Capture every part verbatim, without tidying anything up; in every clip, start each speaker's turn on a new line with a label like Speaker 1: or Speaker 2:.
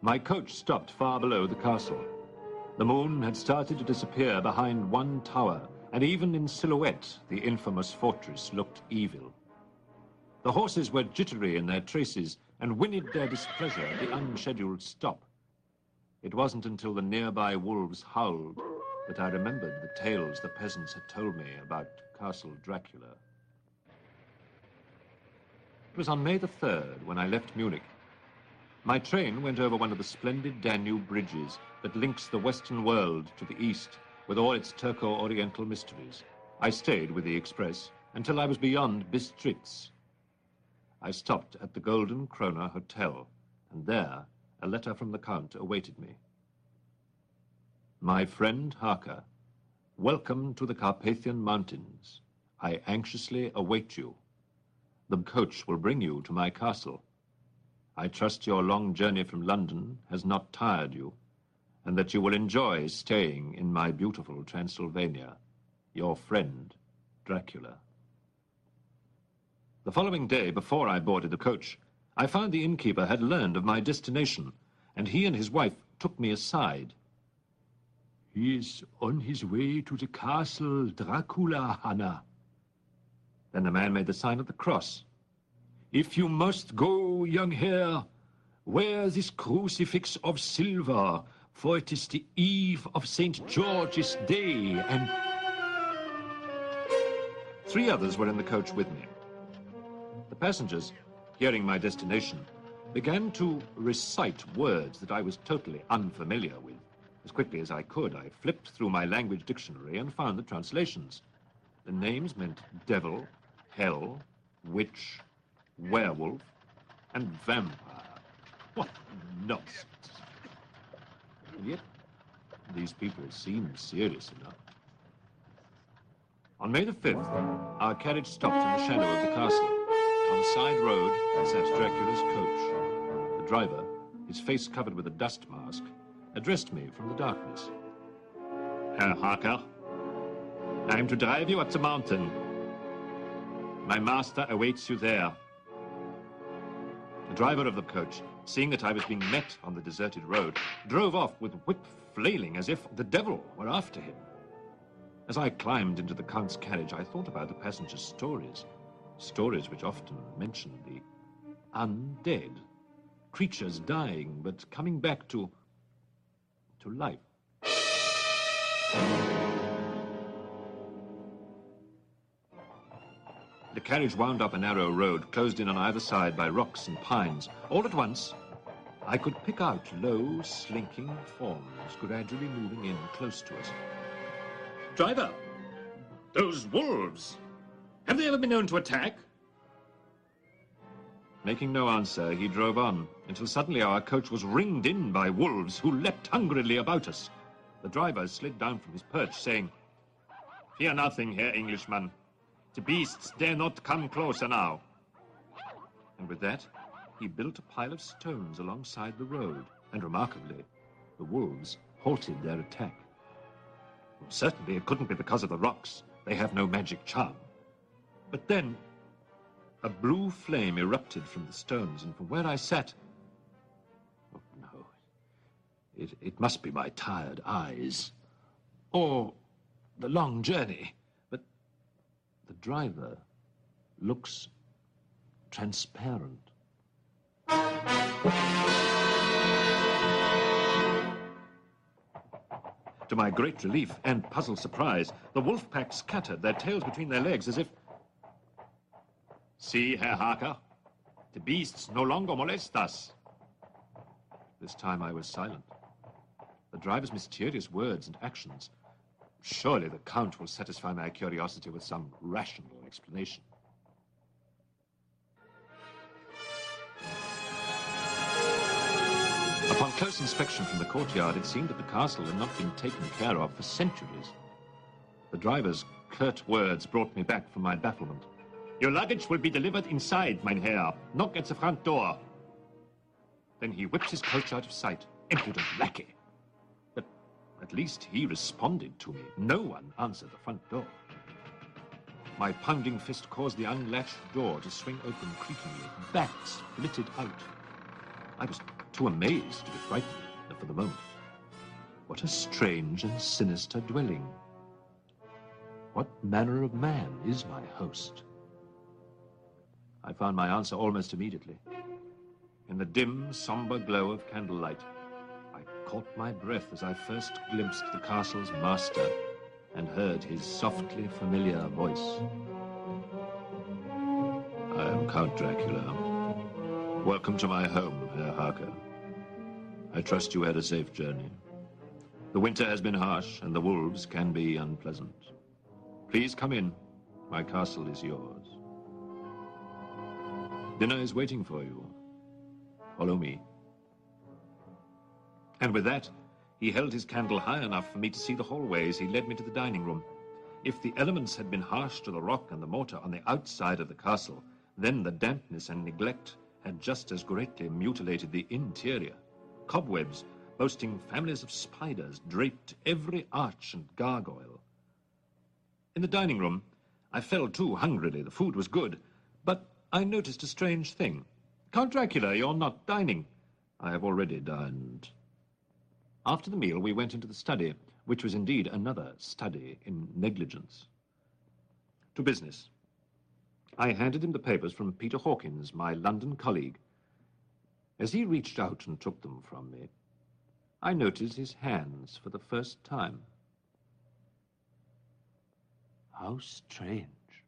Speaker 1: My coach stopped far below the castle. The moon had started to disappear behind one tower, and even in silhouette, the infamous fortress looked evil. The horses were jittery in their traces and whinnied their displeasure at the unscheduled stop. It wasn't until the nearby wolves howled that I remembered the tales the peasants had told me about Castle Dracula. It was on May the third when I left Munich. My train went over one of the splendid Danube bridges that links the Western world to the East with all its Turco-Oriental mysteries. I stayed with the express until I was beyond Bistritz. I stopped at the Golden Krone Hotel, and there a letter from the Count awaited me. My friend Harker, welcome to the Carpathian Mountains. I anxiously await you. The coach will bring you to my castle. I trust your long journey from London has not tired you, and that you will enjoy staying in my beautiful Transylvania. Your friend, Dracula. The following day, before I boarded the coach, I found the innkeeper had learned of my destination, and he and his wife took me aside.
Speaker 2: He is on his way to the castle Dracula, Hanna.
Speaker 1: Then the man made the sign of the cross.
Speaker 2: If you must go, young Herr, wear this crucifix of silver, for it is the eve of Saint George's Day, and...
Speaker 1: Three others were in the coach with me. The passengers, hearing my destination, began to recite words that I was totally unfamiliar with. As quickly as I could, I flipped through my language dictionary and found the translations. The names meant devil, hell, witch, werewolf, and vampire. What nonsense. And yet, these people seemed serious enough. On May the fifth, our carriage stopped in the shadow of the castle. On the side road sat Dracula's coach. The driver, his face covered with a dust mask, addressed me from the darkness.
Speaker 3: Herr Harker, I am to drive you up the mountain. My master awaits you there.
Speaker 1: The driver of the coach, seeing that I was being met on the deserted road, drove off with whip flailing as if the devil were after him. As I climbed into the Count's carriage, I thought about the passengers' stories. Stories which often mention the undead. Creatures dying, but coming back to... to life. The carriage wound up a narrow road, closed in on either side by rocks and pines. All at once, I could pick out low, slinking forms gradually moving in close to us.
Speaker 3: Driver, those wolves, have they ever been known to attack?
Speaker 1: Making no answer, he drove on, until suddenly our coach was ringed in by wolves who leapt hungrily about us. The driver slid down from his perch, saying,
Speaker 3: "Fear nothing, Herr Englishman. The beasts dare not come closer now."
Speaker 1: And with that, he built a pile of stones alongside the road, and remarkably, the wolves halted their attack. Well, certainly it couldn't be because of the rocks. They have no magic charm. But then, a blue flame erupted from the stones, and from where I sat... Oh, no. It, it must be my tired eyes. Or the long journey. But the driver looks transparent. To my great relief and puzzled surprise, the wolf pack scattered, their tails between their legs, as if...
Speaker 3: See, Herr Harker, the beasts no longer molest us.
Speaker 1: This time I was silent. The driver's mysterious words and actions. Surely the Count will satisfy my curiosity with some rational explanation. Upon close inspection from the courtyard, it seemed that the castle had not been taken care of for centuries. The driver's curt words brought me back from my bafflement.
Speaker 3: Your luggage will be delivered inside, mein Herr. Knock at the front door.
Speaker 1: Then he whipped his coach out of sight. Impudent lackey. But at least he responded to me. No one answered the front door. My pounding fist caused the unlatched door to swing open creakingly. Bats flitted out. I was too amazed to be frightened for the moment. What a strange and sinister dwelling. What manner of man is my host? I found my answer almost immediately. In the dim, somber glow of candlelight, I caught my breath as I first glimpsed the castle's master and heard his softly familiar voice. I am Count Dracula. Welcome to my home, Herr Harker. I trust you had a safe journey. The winter has been harsh, and the wolves can be unpleasant. Please come in. My castle is yours. Dinner is waiting for you. Follow me. And with that, he held his candle high enough for me to see the hallway as he led me to the dining room. If the elements had been harsh to the rock and the mortar on the outside of the castle, then the dampness and neglect had just as greatly mutilated the interior. Cobwebs, boasting families of spiders, draped every arch and gargoyle. In the dining room, I fell to hungrily. The food was good, but I noticed a strange thing. Count Dracula, you're not dining. I have already dined. After the meal, we went into the study, which was indeed another study in negligence. To business. I handed him the papers from Peter Hawkins, my London colleague. As he reached out and took them from me, I noticed his hands for the first time. How strange.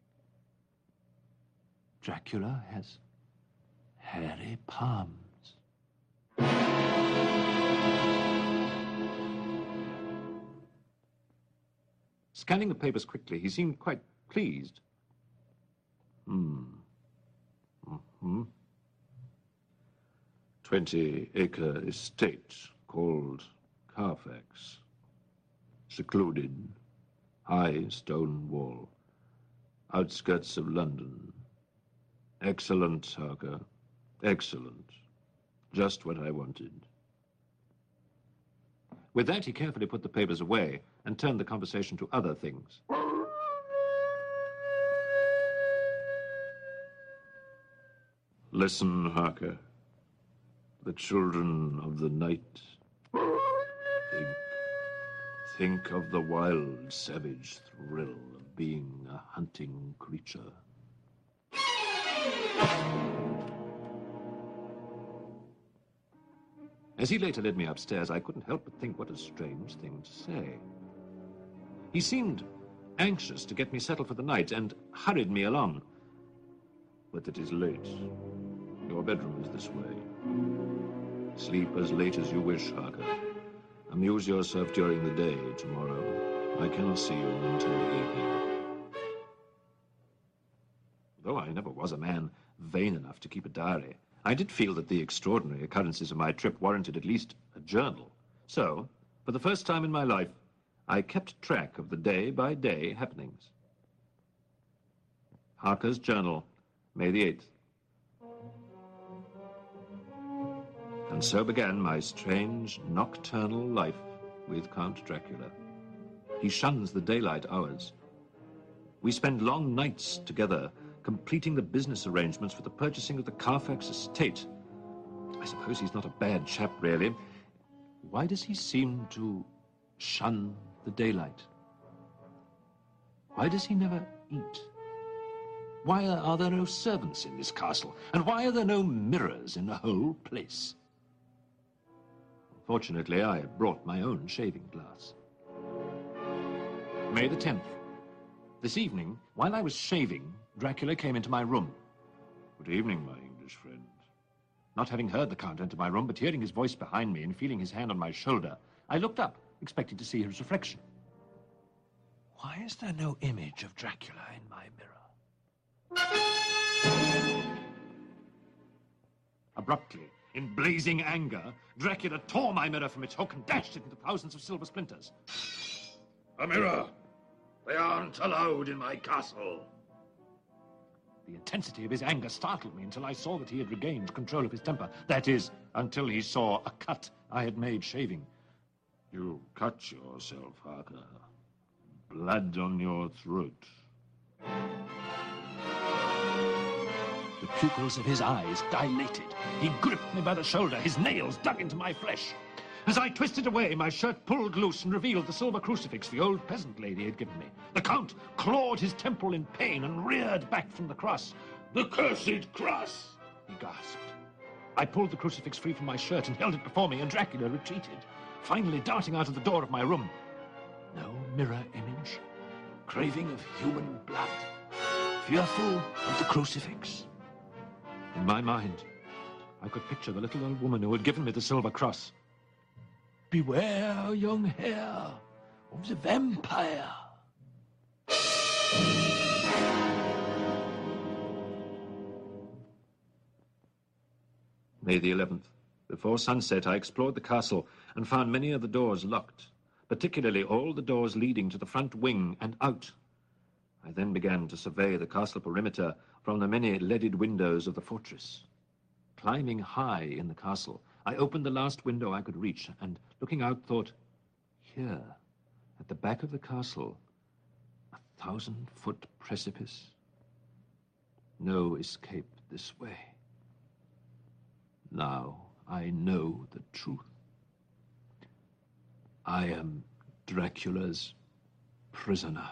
Speaker 1: Dracula has hairy palms. Scanning the papers quickly, he seemed quite pleased. Hmm. Mm-hmm. Twenty-acre estate called Carfax. Secluded, high stone wall. Outskirts of London. Excellent, Harker. Excellent. Just what I wanted. With that, he carefully put the papers away and turned the conversation to other things. Listen, Harker. The children of the night. Think, think of the wild, savage thrill of being a hunting creature. As he later led me upstairs, I couldn't help but think what a strange thing to say. He seemed anxious to get me settled for the night and hurried me along. But it is late. Your bedroom is this way. Sleep as late as you wish, Harker. Amuse yourself during the day tomorrow. I cannot see you until the evening. Though I never was a man vain enough to keep a diary, I did feel that the extraordinary occurrences of my trip warranted at least a journal. So, for the first time in my life, I kept track of the day-by-day happenings. Harker's Journal, May the eighth. And so began my strange nocturnal life with Count Dracula. He shuns the daylight hours. We spend long nights together, completing the business arrangements for the purchasing of the Carfax estate. I suppose he's not a bad chap, really. Why does he seem to shun the daylight? Why does he never eat? Why are there no servants in this castle? And why are there no mirrors in the whole place? Fortunately, I brought my own shaving glass. May the tenth. This evening, while I was shaving, Dracula came into my room. Good evening, my English friend. Not having heard the Count enter my room, but hearing his voice behind me and feeling his hand on my shoulder, I looked up, expecting to see his reflection. Why is there no image of Dracula in my mirror? Abruptly, in blazing anger, Dracula tore my mirror from its hook and dashed it into thousands of silver splinters. A mirror! They aren't allowed in my castle. The intensity of his anger startled me until I saw that he had regained control of his temper. That is, until he saw a cut I had made shaving. You cut yourself, Harker. Blood on your throat. The
Speaker 2: pupils of his eyes dilated. He gripped me by the shoulder, his nails dug into my flesh. As I twisted away, my shirt pulled loose and revealed the silver crucifix the old peasant lady had given me. The Count clawed his temple in pain and reared back from the cross. "The cursed cross!" he gasped. I pulled the crucifix free from my shirt and held it before me, and Dracula retreated, finally darting out of the door of my room. No mirror image, craving of human blood, fearful of the crucifix. In my mind, I could picture the little old woman who had given me the silver cross. Beware, young hare, of the vampire.
Speaker 1: May the eleventh. Before sunset, I explored the castle and found many of the doors locked, particularly all the doors leading to the front wing and out. I then began to survey the castle perimeter from the many leaded windows of the fortress. Climbing high in the castle, I opened the last window I could reach and, looking out, thought, here, at the back of the castle, a thousand-foot precipice. No escape this way. Now I know the truth. I am Dracula's prisoner.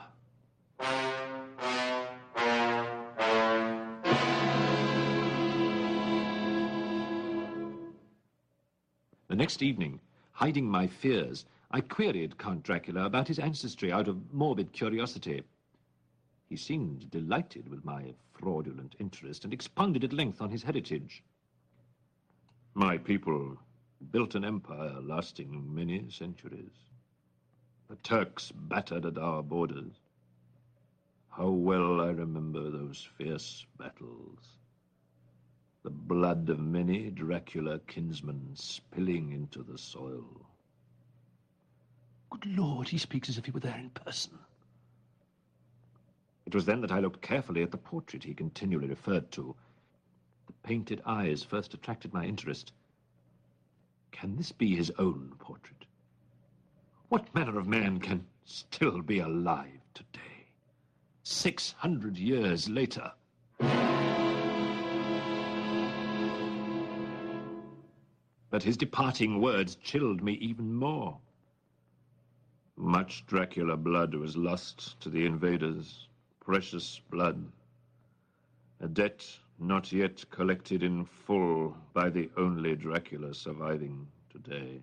Speaker 1: The next evening, hiding my fears, I queried Count Dracula about his ancestry out of morbid curiosity. He seemed delighted with my fraudulent interest and expounded at length on his heritage. My people built an empire lasting many centuries. The Turks battered at our borders. How well I remember those fierce battles. The blood of many Dracula kinsmen spilling into the soil.
Speaker 2: Good Lord, he speaks as if he were there in person.
Speaker 1: It was then that I looked carefully at the portrait he continually referred to. The painted eyes first attracted my interest. Can this be his own portrait? What manner of man can still be alive today, six hundred years later? But his departing words chilled me even more. Much Dracula blood was lost to the invaders, precious blood, a debt not yet collected in full by the only Dracula surviving today.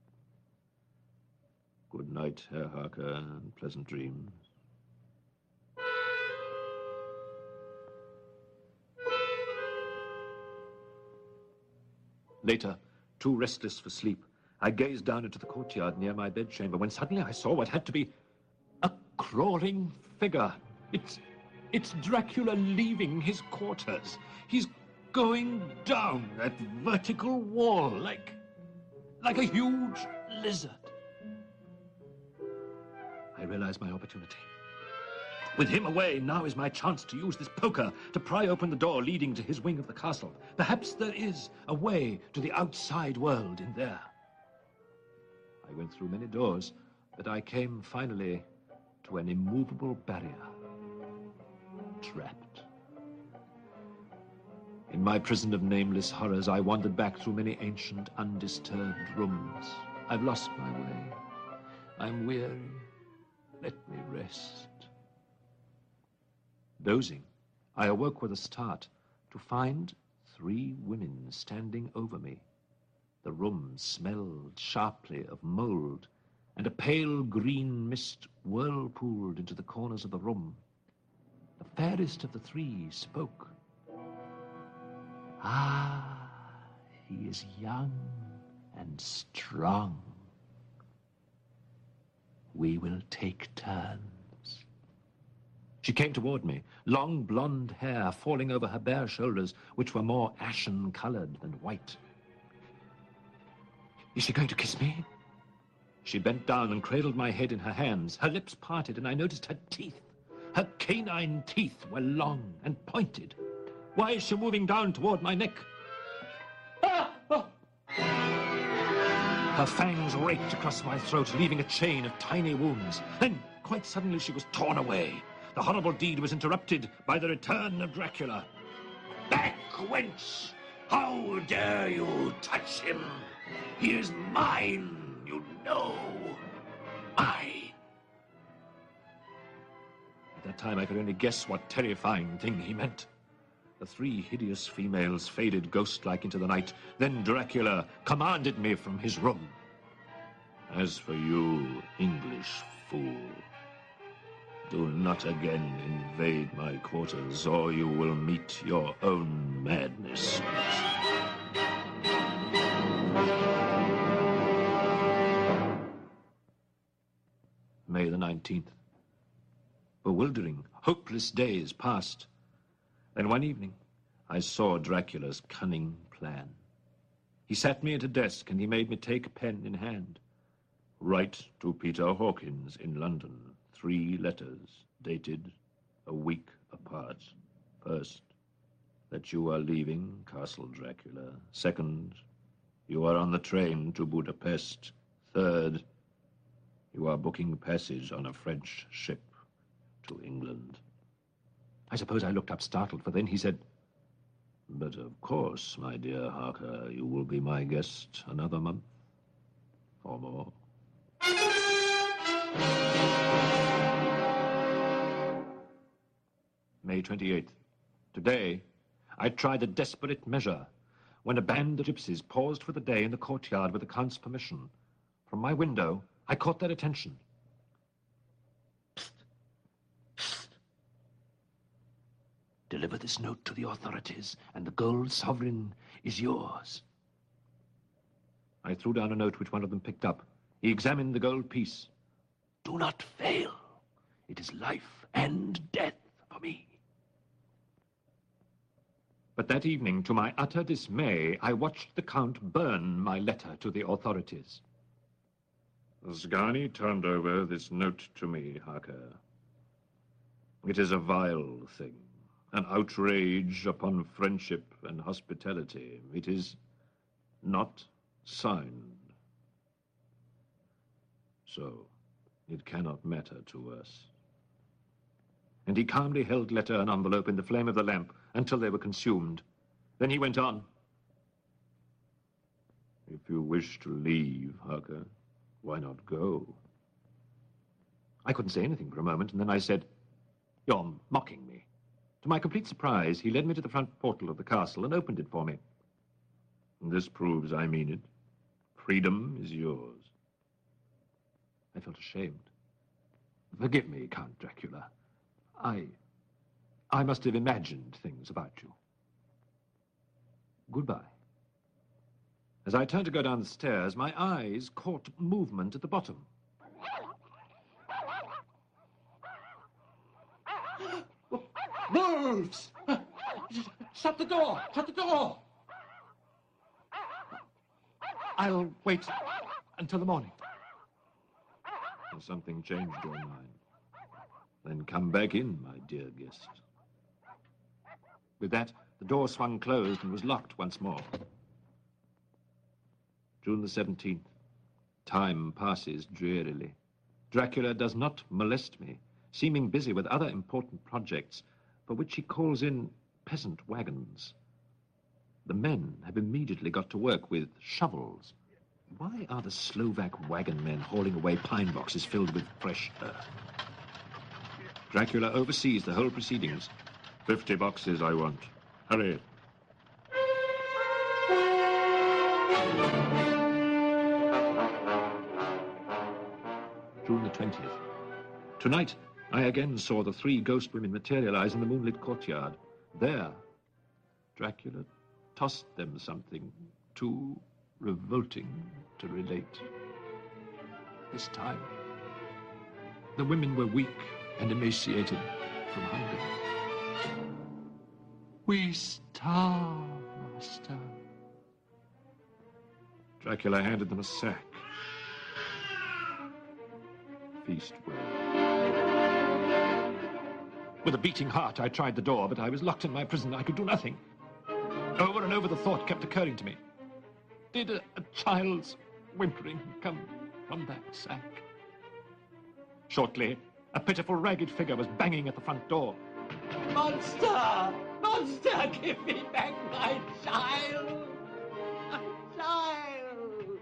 Speaker 1: Good night, Herr Harker, and pleasant dreams. Later, too restless for sleep, I gazed down into the courtyard near my bedchamber when suddenly I saw what had to be a crawling figure. It's, it's Dracula leaving his quarters. He's going down that vertical wall like, like a huge lizard. I realized my opportunity. With him away, now is my chance to use this poker to pry open the door leading to his wing of the castle. Perhaps there is a way to the outside world in there. I went through many doors, but I came finally to an immovable barrier. Trapped. In my prison of nameless horrors, I wandered back through many ancient, undisturbed rooms. I've lost my way. I'm weary. Let me rest. Dozing, I awoke with a start to find three women standing over me. The room smelled sharply of mold, and a pale green mist whirlpooled into the corners of the room. The fairest of the three spoke. Ah, he is young and strong. We will take turns. She came toward me, long blonde hair falling over her bare shoulders, which were more ashen-colored than white. Is she going to kiss me? She bent down and cradled my head in her hands. Her lips parted, and I noticed her teeth. Her canine teeth were long and pointed. Why is she moving down toward my neck? Ah! Oh! Her fangs raked across my throat, leaving a chain of tiny wounds. Then, quite suddenly, she was torn away. The horrible deed was interrupted by the return of Dracula.
Speaker 2: Back, wench! How dare you touch him? He is mine, you know. Mine.
Speaker 1: At that time, I could only guess what terrifying thing he meant. The three hideous females faded ghost-like into the night. Then Dracula commanded me from his room. As for you, English fool, do not again invade my quarters, or you will meet your own madness. May the nineteenth. Bewildering, hopeless days passed. Then one evening, I saw Dracula's cunning plan. He sat me at a desk, and he made me take a pen in hand. Write to Peter Hawkins in London, three letters, dated a week apart. First, that you are leaving Castle Dracula. Second, you are on the train to Budapest. Third, you are booking passage on a French ship to England. I suppose I looked up startled, for then he said, "But of course, my dear Harker, you will be my guest another month or more." May twenty-eighth. Today, I tried a desperate measure when a band of gypsies paused for the day in the courtyard with the Count's permission. From my window, I caught their attention. Psst. Psst. Deliver this note to the authorities, and the gold sovereign is yours. I threw down a note which one of them picked up. He examined the gold piece. Do not fail. It is life and death for me. But that evening, to my utter dismay, I watched the Count burn my letter to the authorities. Ascani turned over this note to me, Harker. It is a vile thing, an outrage upon friendship and hospitality. It is not signed. So, it cannot matter to us. And he calmly held letter and envelope in the flame of the lamp until they were consumed. Then he went on. If you wish to leave, Harker, why not go? I couldn't say anything for a moment, and then I said, "You're mocking me." To my complete surprise, he led me to the front portal of the castle and opened it for me. This proves I mean it. Freedom is yours. I felt ashamed. Forgive me, Count Dracula. I... I must have imagined things about you. Goodbye. As I turned to go down the stairs, my eyes caught movement at the bottom.
Speaker 2: Wolves! Shut the door! Shut the door! I'll wait until the morning.
Speaker 1: Has something changed your mind? Then come back in, my dear guest. With that, the door swung closed and was locked once more. June the seventeenth. Time passes drearily. Dracula does not molest me, seeming busy with other important projects, for which he calls in peasant wagons. The men have immediately got to work with shovels. Why are the Slovak wagon men hauling away pine boxes filled with fresh earth? Dracula oversees the whole proceedings. Fifty boxes I want. Hurry. June the twentieth. Tonight, I again saw the three ghost women materialize in the moonlit courtyard. There, Dracula tossed them something too revolting to relate. This time, the women were weak and emaciated from hunger. We starve, master. Dracula handed them a sack. Feast well. With a beating heart, I tried the door, but I was locked in my prison. I could do nothing. Over and over the thought kept occurring to me. Did a, a child's whimpering come from that sack? Shortly, a pitiful, ragged figure was banging at the front door.
Speaker 4: Monster!
Speaker 2: Monster, give me back my child! My child!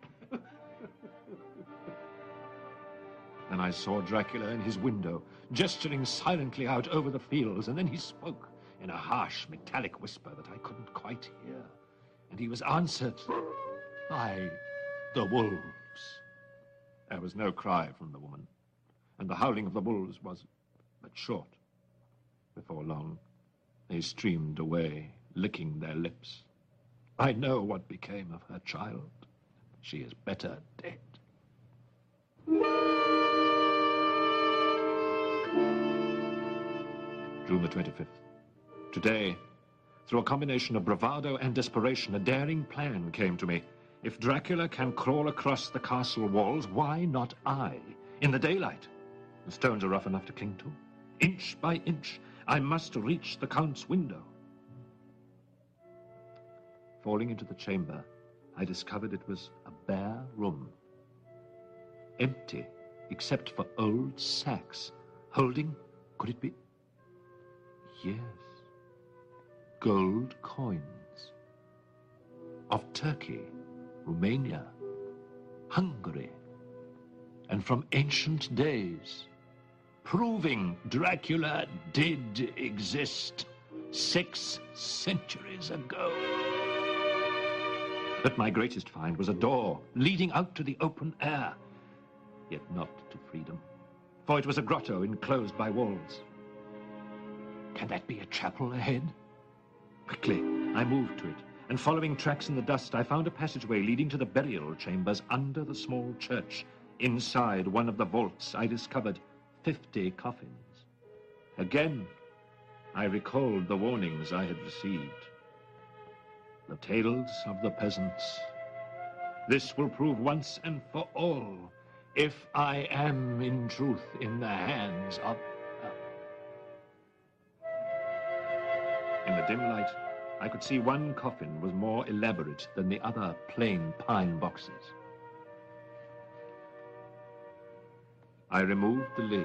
Speaker 1: Then I saw Dracula in his window, gesturing silently out over the fields, and then he spoke in a harsh, metallic whisper that I couldn't quite hear. And he was answered by the wolves. There was no cry from the woman, and the howling of the wolves was but short. Before long, they streamed away, licking their lips. I know what became of her child. She is better dead. June the twenty-fifth. Today, through a combination of bravado and desperation, a daring plan came to me. If Dracula can crawl across the castle walls, why not I? In the daylight. The stones are rough enough to cling to. Inch by inch, I must reach the Count's window. Falling into the chamber, I discovered it was a bare room. Empty, except for old sacks, holding, could it be? Yes. Gold coins. Of Turkey, Romania, Hungary, and from ancient days, proving Dracula did exist six centuries ago. But my greatest find was a door leading out to the open air, yet not to freedom, for it was a grotto enclosed by walls. Can that be a chapel ahead? Quickly, I moved to it, and following tracks in the dust, I found a passageway leading to the burial chambers under the small church. Inside one of the vaults, I discovered fifty coffins. Again, I recalled the warnings I had received. The tales of the peasants. This will prove once and for all if I am in truth in the hands of... In the dim light, I could see one coffin was more elaborate than the other plain pine boxes. I removed the lid.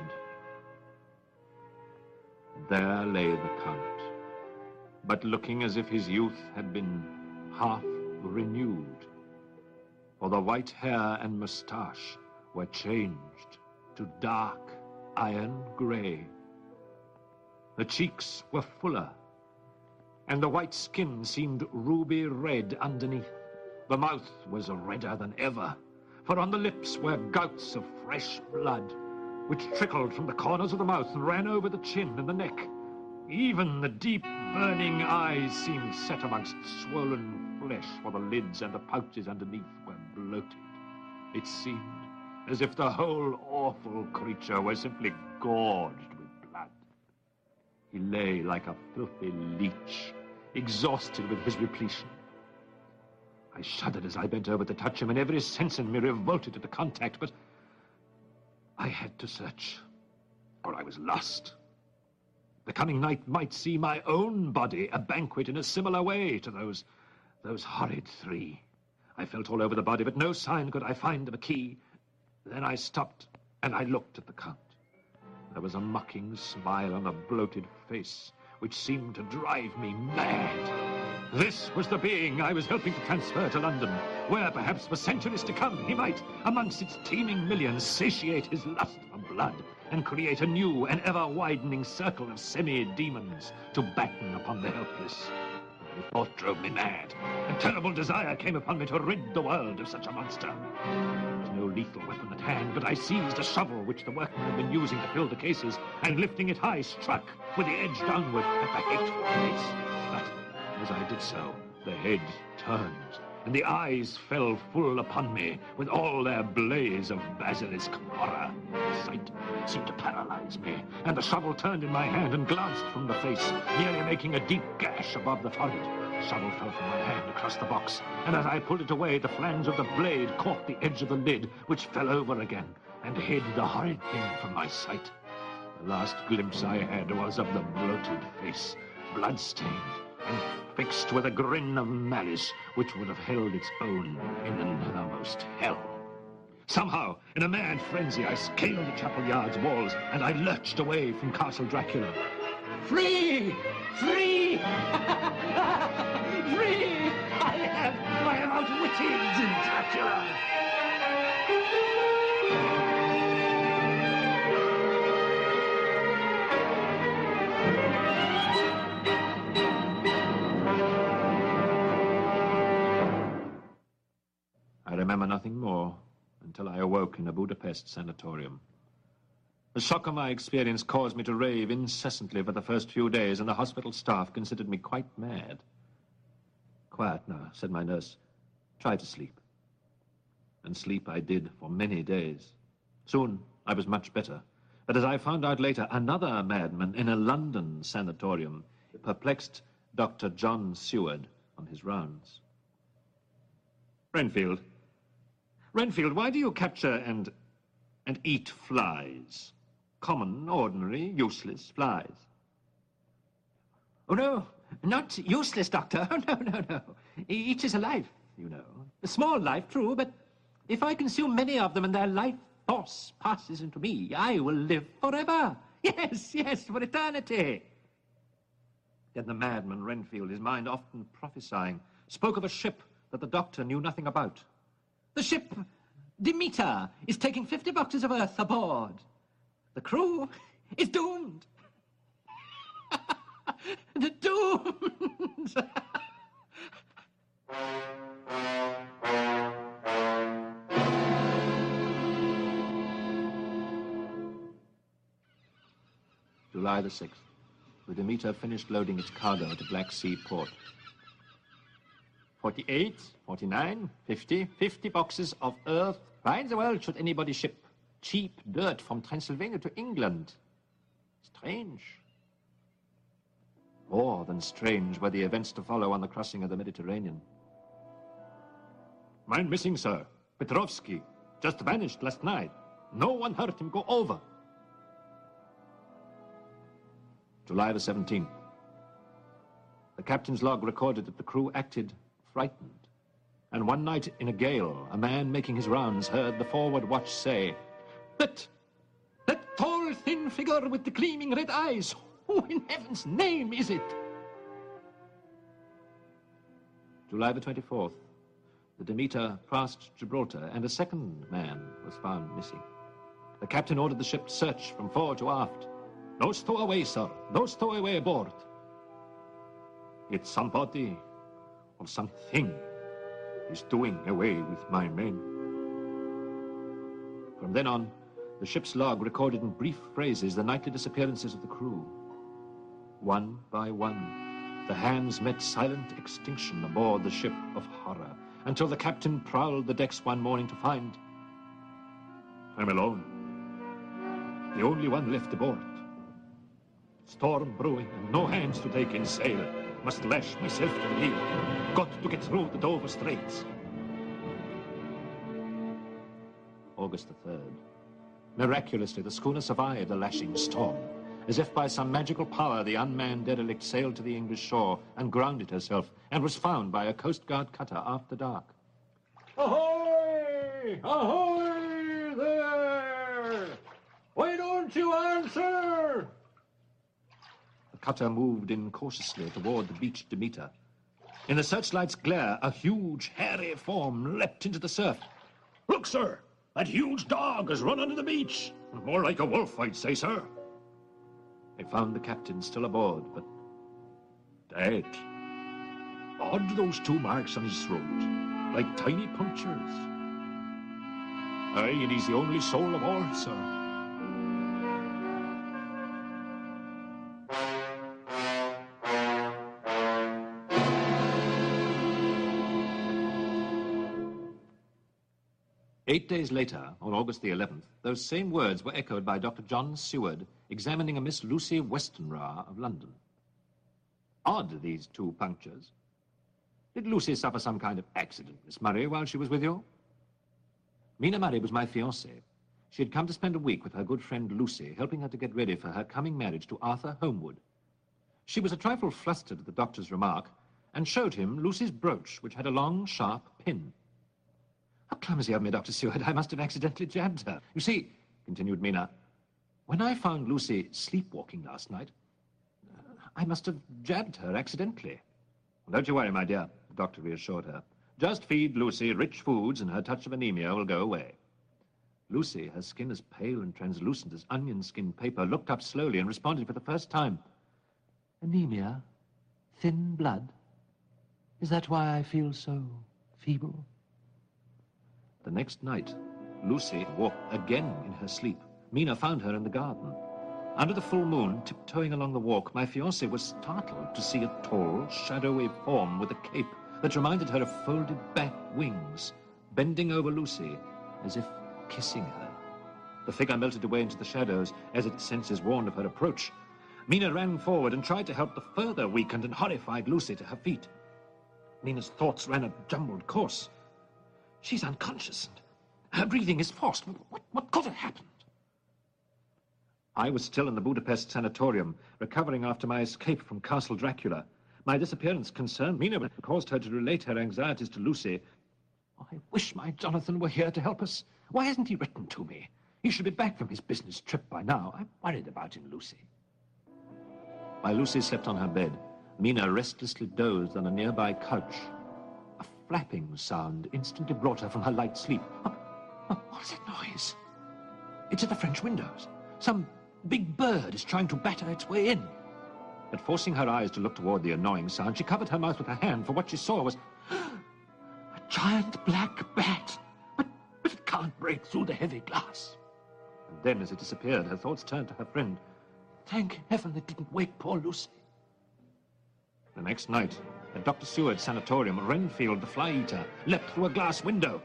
Speaker 1: There lay the Count, but looking as if his youth had been half renewed, for the white hair and moustache were changed to dark iron gray. The cheeks were fuller, and the white skin seemed ruby red underneath. The mouth was redder than ever, for on the lips were gouts of fresh blood, which trickled from the corners of the mouth and ran over the chin and the neck. Even the deep, burning eyes seemed set amongst swollen flesh, for the lids and the pouches underneath were bloated. It seemed as if the whole awful creature were simply gorged with blood. He lay like a filthy leech, exhausted with his repletion. I shuddered as I bent over to touch him, and every sense in me revolted at the contact, but I had to search, or I was lost. The coming night might see my own body a banquet in a similar way to those, those horrid three. I felt all over the body, but no sign could I find of a key. Then I stopped, and I looked at the Count. There was a mocking smile on the bloated face, which seemed to drive me mad. This was the being I was helping to transfer to London, where perhaps for centuries to come he might, amongst its teeming millions, satiate his lust for blood and create a new and ever-widening circle of semi-demons to batten upon the helpless. The thought drove me mad. A terrible desire came upon me to rid the world of such a monster. There was no lethal weapon at hand, but I seized a shovel which the workmen had been using to fill the cases, and lifting it high, struck with the edge downward at the hateful face. But as I did so, the head turned, and the eyes fell full upon me with all their blaze of basilisk horror. The sight seemed to paralyze me, and the shovel turned in my hand and glanced from the face, nearly making a deep gash above the forehead. The shovel fell from my hand across the box, and as I pulled it away, the flange of the blade caught the edge of the lid, which fell over again and hid the horrid thing from my sight. The last glimpse I had was of the bloated face, blood-stained, and fixed with a grin of malice which would have held its own in an innermost hell. Somehow, in a mad frenzy, I scaled the chapel yard's walls, and I lurched away from Castle Dracula. Free! Free!
Speaker 2: Dracula!
Speaker 1: I remember nothing more until I awoke in a Budapest sanatorium. The shock of my experience caused me to rave incessantly for the first few days, and the hospital staff considered me quite mad. Quiet now, said my nurse. Try to sleep. And sleep I did for many days. Soon I was much better. But as I found out later, another madman in a London sanatorium perplexed Doctor John Seward on his rounds. Renfield. Renfield, why do you capture and... and eat flies? Common, ordinary, useless flies.
Speaker 4: Oh, no, not useless, Doctor. Oh, no, no, no. Each is a life, you know. A small life, true, but if I consume many of them and their life force passes into me, I will live forever. Yes, yes, for eternity.
Speaker 1: Then the madman Renfield, his mind often prophesying, spoke of a ship that the doctor knew nothing about.
Speaker 4: The ship Demeter is taking fifty boxes of earth aboard. The crew is doomed. The doomed.
Speaker 1: July the sixth. The Demeter finished loading its cargo at a Black Sea port. Forty-eight, forty-nine, fifty, fifty boxes of earth. Why in the world should anybody ship cheap dirt from Transylvania to England? Strange. More than strange were the events to follow on the crossing of the Mediterranean.
Speaker 2: Mine missing, sir. Petrovsky. Just vanished last night. No one heard him go over.
Speaker 1: July the seventeenth. The captain's log recorded that the crew acted frightened. And one night in a gale, a man making his rounds heard the forward watch say,
Speaker 2: That, that tall, thin figure with the gleaming red eyes, who in heaven's name is it?
Speaker 1: July the twenty-fourth. The Demeter passed Gibraltar, and a second man was found missing. The captain ordered the ship search from fore to aft.
Speaker 2: No stowaway, sir. No stowaway aboard. It's somebody or something is doing away with my men.
Speaker 1: From then on, the ship's log recorded in brief phrases the nightly disappearances of the crew. One by one, the hands met silent extinction aboard the ship of horror, until the captain prowled the decks one morning to find...
Speaker 2: I'm alone. The only one left aboard. Storm brewing and no hands to take in sail. Must lash myself to the wheel. Got to get through the Dover Straits.
Speaker 1: August the third. Miraculously, the schooner survived the lashing storm. As if by some magical power, the unmanned derelict sailed to the English shore and grounded herself, and was found by a Coast Guard cutter after dark.
Speaker 2: Ahoy! Ahoy there! Why don't you answer?
Speaker 1: The cutter moved in cautiously toward the beached Demeter. In the searchlight's glare, a huge, hairy form leapt into the surf.
Speaker 2: Look, sir! That huge dog has run under the beach. More like a wolf, I'd say, sir.
Speaker 1: They found the captain still aboard, but
Speaker 2: dead. Odd, those two marks on his throat, like tiny punctures. Aye, and he's the only soul of all, sir.
Speaker 1: Eight days later, on August the eleventh, those same words were echoed by Doctor John Seward, examining a Miss Lucy Westenra of London. Odd, these two punctures. Did Lucy suffer some kind of accident, Miss Murray, while she was with you? Mina Murray was my fiancée. She had come to spend a week with her good friend Lucy, helping her to get ready for her coming marriage to Arthur Homewood. She was a trifle flustered at the doctor's remark, and showed him Lucy's brooch, which had a long, sharp pin. How clumsy of me, Doctor Seward. I must have accidentally jabbed her. You see, continued Mina, when I found Lucy sleepwalking last night, uh, I must have jabbed her accidentally. Don't you worry, my dear, the doctor reassured her. Just feed Lucy rich foods and her touch of anemia will go away. Lucy, her skin as pale and translucent as onion skin paper, looked up slowly and responded for the first time. Anemia? Thin blood? Is that why I feel so feeble? The next night, Lucy walked again in her sleep. Mina found her in the garden. Under the full moon, tiptoeing along the walk, my fiancée was startled to see a tall, shadowy form with a cape that reminded her of folded back wings, bending over Lucy as if kissing her. The figure melted away into the shadows as its senses warned of her approach. Mina ran forward and tried to help the further weakened and horrified Lucy to her feet. Mina's thoughts ran a jumbled course. She's unconscious, and her breathing is forced. What, what could have happened? I was still in the Budapest sanatorium, recovering after my escape from Castle Dracula. My disappearance concerned Mina, but caused her to relate her anxieties to Lucy. Oh, I wish my Jonathan were here to help us. Why hasn't he written to me? He should be back from his business trip by now. I'm worried about him, Lucy. While Lucy slept on her bed, Mina restlessly dozed on a nearby couch. A flapping sound instantly brought her from her light sleep. Oh, oh, what is that noise? It's at the French windows. Some big bird is trying to batter its way in. But forcing her eyes to look toward the annoying sound, she covered her mouth with her hand, for what she saw was a giant black bat. But, but it can't break through the heavy glass. And then, as it disappeared, her thoughts turned to her friend. Thank heaven it didn't wake poor Lucy. The next night, at Doctor Seward's sanatorium, Renfield, the fly-eater, leapt through a glass window.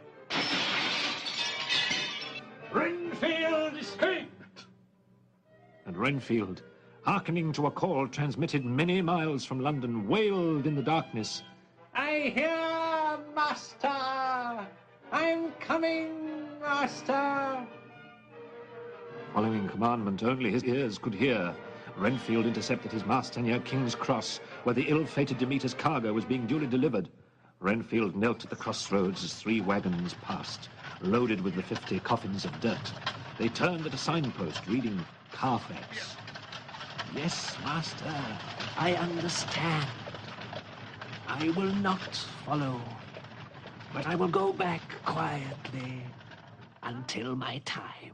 Speaker 2: Renfield escaped!
Speaker 1: And Renfield, hearkening to a call transmitted many miles from London, wailed in the darkness. I hear, Master! I'm coming, Master! Following commandment only his ears could hear, Renfield intercepted his master near King's Cross, where the ill-fated Demeter's cargo was being duly delivered. Renfield knelt at the crossroads as three wagons passed, loaded with the fifty coffins of dirt. They turned at a signpost reading Carfax. Yes, Master, I understand. I will not follow, but I will go back quietly until my time.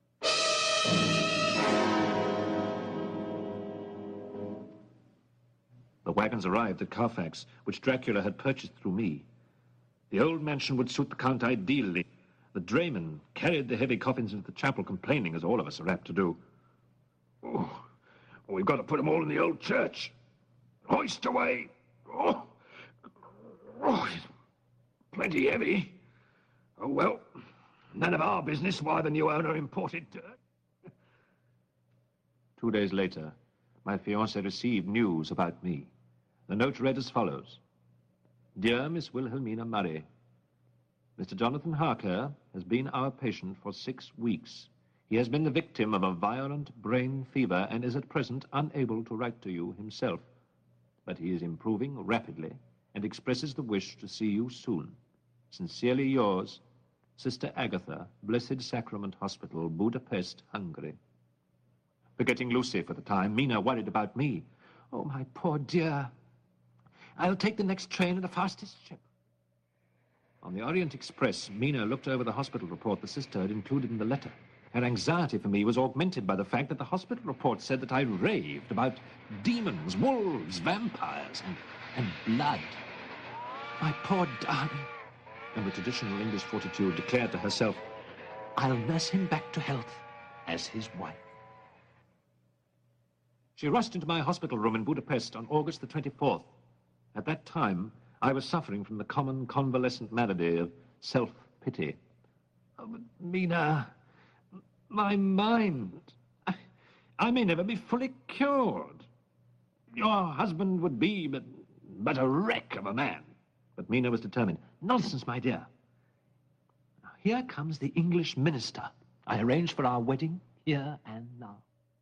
Speaker 1: The wagons arrived at Carfax, which Dracula had purchased through me. The old mansion would suit the Count ideally. The drayman carried the heavy coffins into the chapel, complaining, as all of us are apt to do. Oh, we've got to put them all in the old church. Hoist away. Oh, oh, it's plenty heavy. Oh, well, none of our business why the new owner imported dirt. Two days later, my fiancée received news about me. The note read as follows. Dear Miss Wilhelmina Murray, Mister Jonathan Harker has been our patient for six weeks. He has been the victim of a violent brain fever and is at present unable to write to you himself. But he is improving rapidly and expresses the wish to see you soon. Sincerely yours, Sister Agatha, Blessed Sacrament Hospital, Budapest, Hungary. Forgetting Lucy for the time, Mina worried about me. Oh, my poor dear. I'll take the next train and the fastest ship. On the Orient Express, Mina looked over the hospital report the sister had included in the letter. Her anxiety for me was augmented by the fact that the hospital report said that I raved about demons, wolves, vampires, and, and blood. My poor darling. And with traditional English fortitude declared to herself, I'll nurse him back to health as his wife. She rushed into my hospital room in Budapest on August the twenty-fourth. At that time, I was suffering from the common convalescent malady of self-pity. Oh, but Mina, my mind, I, I may never be fully cured. Your husband would be but, but a wreck of a man. But Mina was determined. Nonsense, my dear. Here comes the English minister. I arranged for our wedding here and now.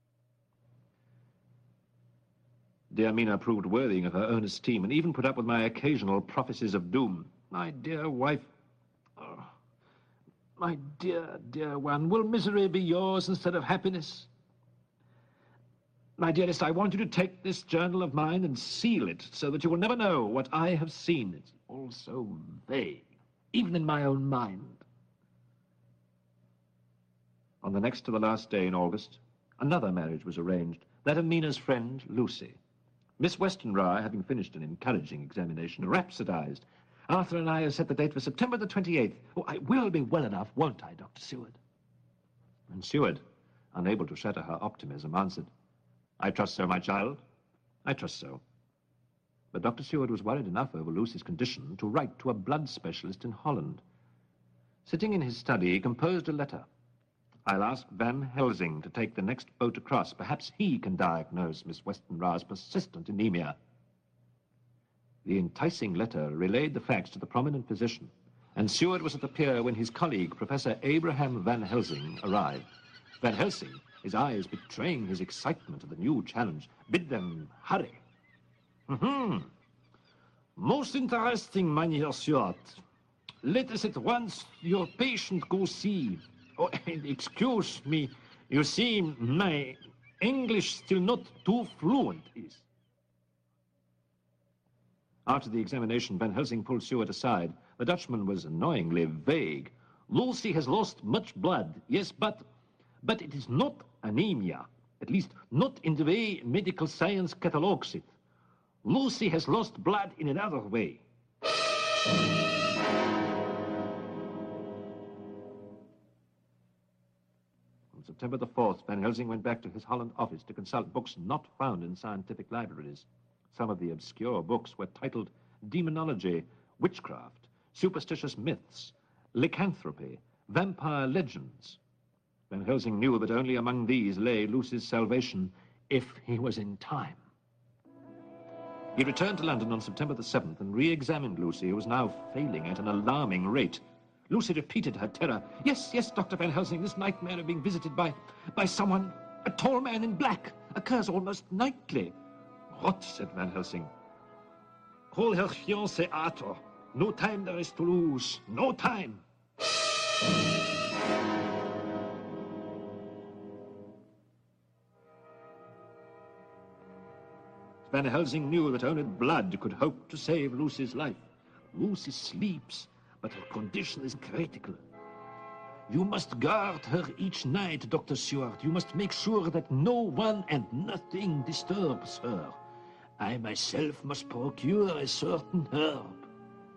Speaker 1: Dear Mina proved worthy of her own esteem and even put up with my occasional prophecies of doom. My dear wife, oh, my dear, dear one, will misery be yours instead of happiness?
Speaker 2: My dearest, I want you to take this journal of mine and seal it so that you will never know what I have seen. It's all so vague, even in my own mind.
Speaker 1: On the next to the last day in August, another marriage was arranged, that of Mina's friend, Lucy. Miss Westenra, having finished an encouraging examination, rhapsodized. Arthur and I have set the date for September the twenty-eighth. Oh, I will be well enough, won't I, Doctor Seward? And Seward, unable to shatter her optimism, answered, I trust so, my child. I trust so. But Doctor Seward was worried enough over Lucy's condition to write to a blood specialist in Holland. Sitting in his study, he composed a letter. I'll ask Van Helsing to take the next boat across. Perhaps he can diagnose Miss Westenra's persistent anemia. The enticing letter relayed the facts to the prominent physician, and Seward was at the pier when his colleague, Professor Abraham Van Helsing, arrived. Van Helsing, his eyes betraying his excitement at the new challenge, bid them hurry. Mm-hmm. Most interesting, Mynheer Seward. Let us at once your patient go see. Oh, and excuse me, you see, my English still not too fluent is. After the examination, Van Helsing pulled Seward aside. The Dutchman was annoyingly vague. Lucy has lost much blood, yes, but... But it is not anemia. At least, not in the way medical science catalogues it. Lucy has lost blood in another way. On September the fourth, Van Helsing went back to his Holland office to consult books not found in scientific libraries. Some of the obscure books were titled Demonology, Witchcraft, Superstitious Myths, Lycanthropy, Vampire Legends. Van Helsing knew that only among these lay Lucy's salvation, if he was in time. He returned to London on September the seventh and re-examined Lucy, who was now failing at an alarming rate. Lucy repeated her terror. Yes, yes, Doctor Van Helsing, this nightmare of being visited by, by someone, a tall man in black, occurs almost nightly. What? Said Van Helsing. Call her fiancé Arthur. No time there is to lose. No time. Van Helsing knew that only blood could hope to save Lucy's life. Lucy sleeps, but her condition is critical. You must guard her each night, Doctor Seward. You must make sure that no one and nothing disturbs her. I myself must procure a certain herb.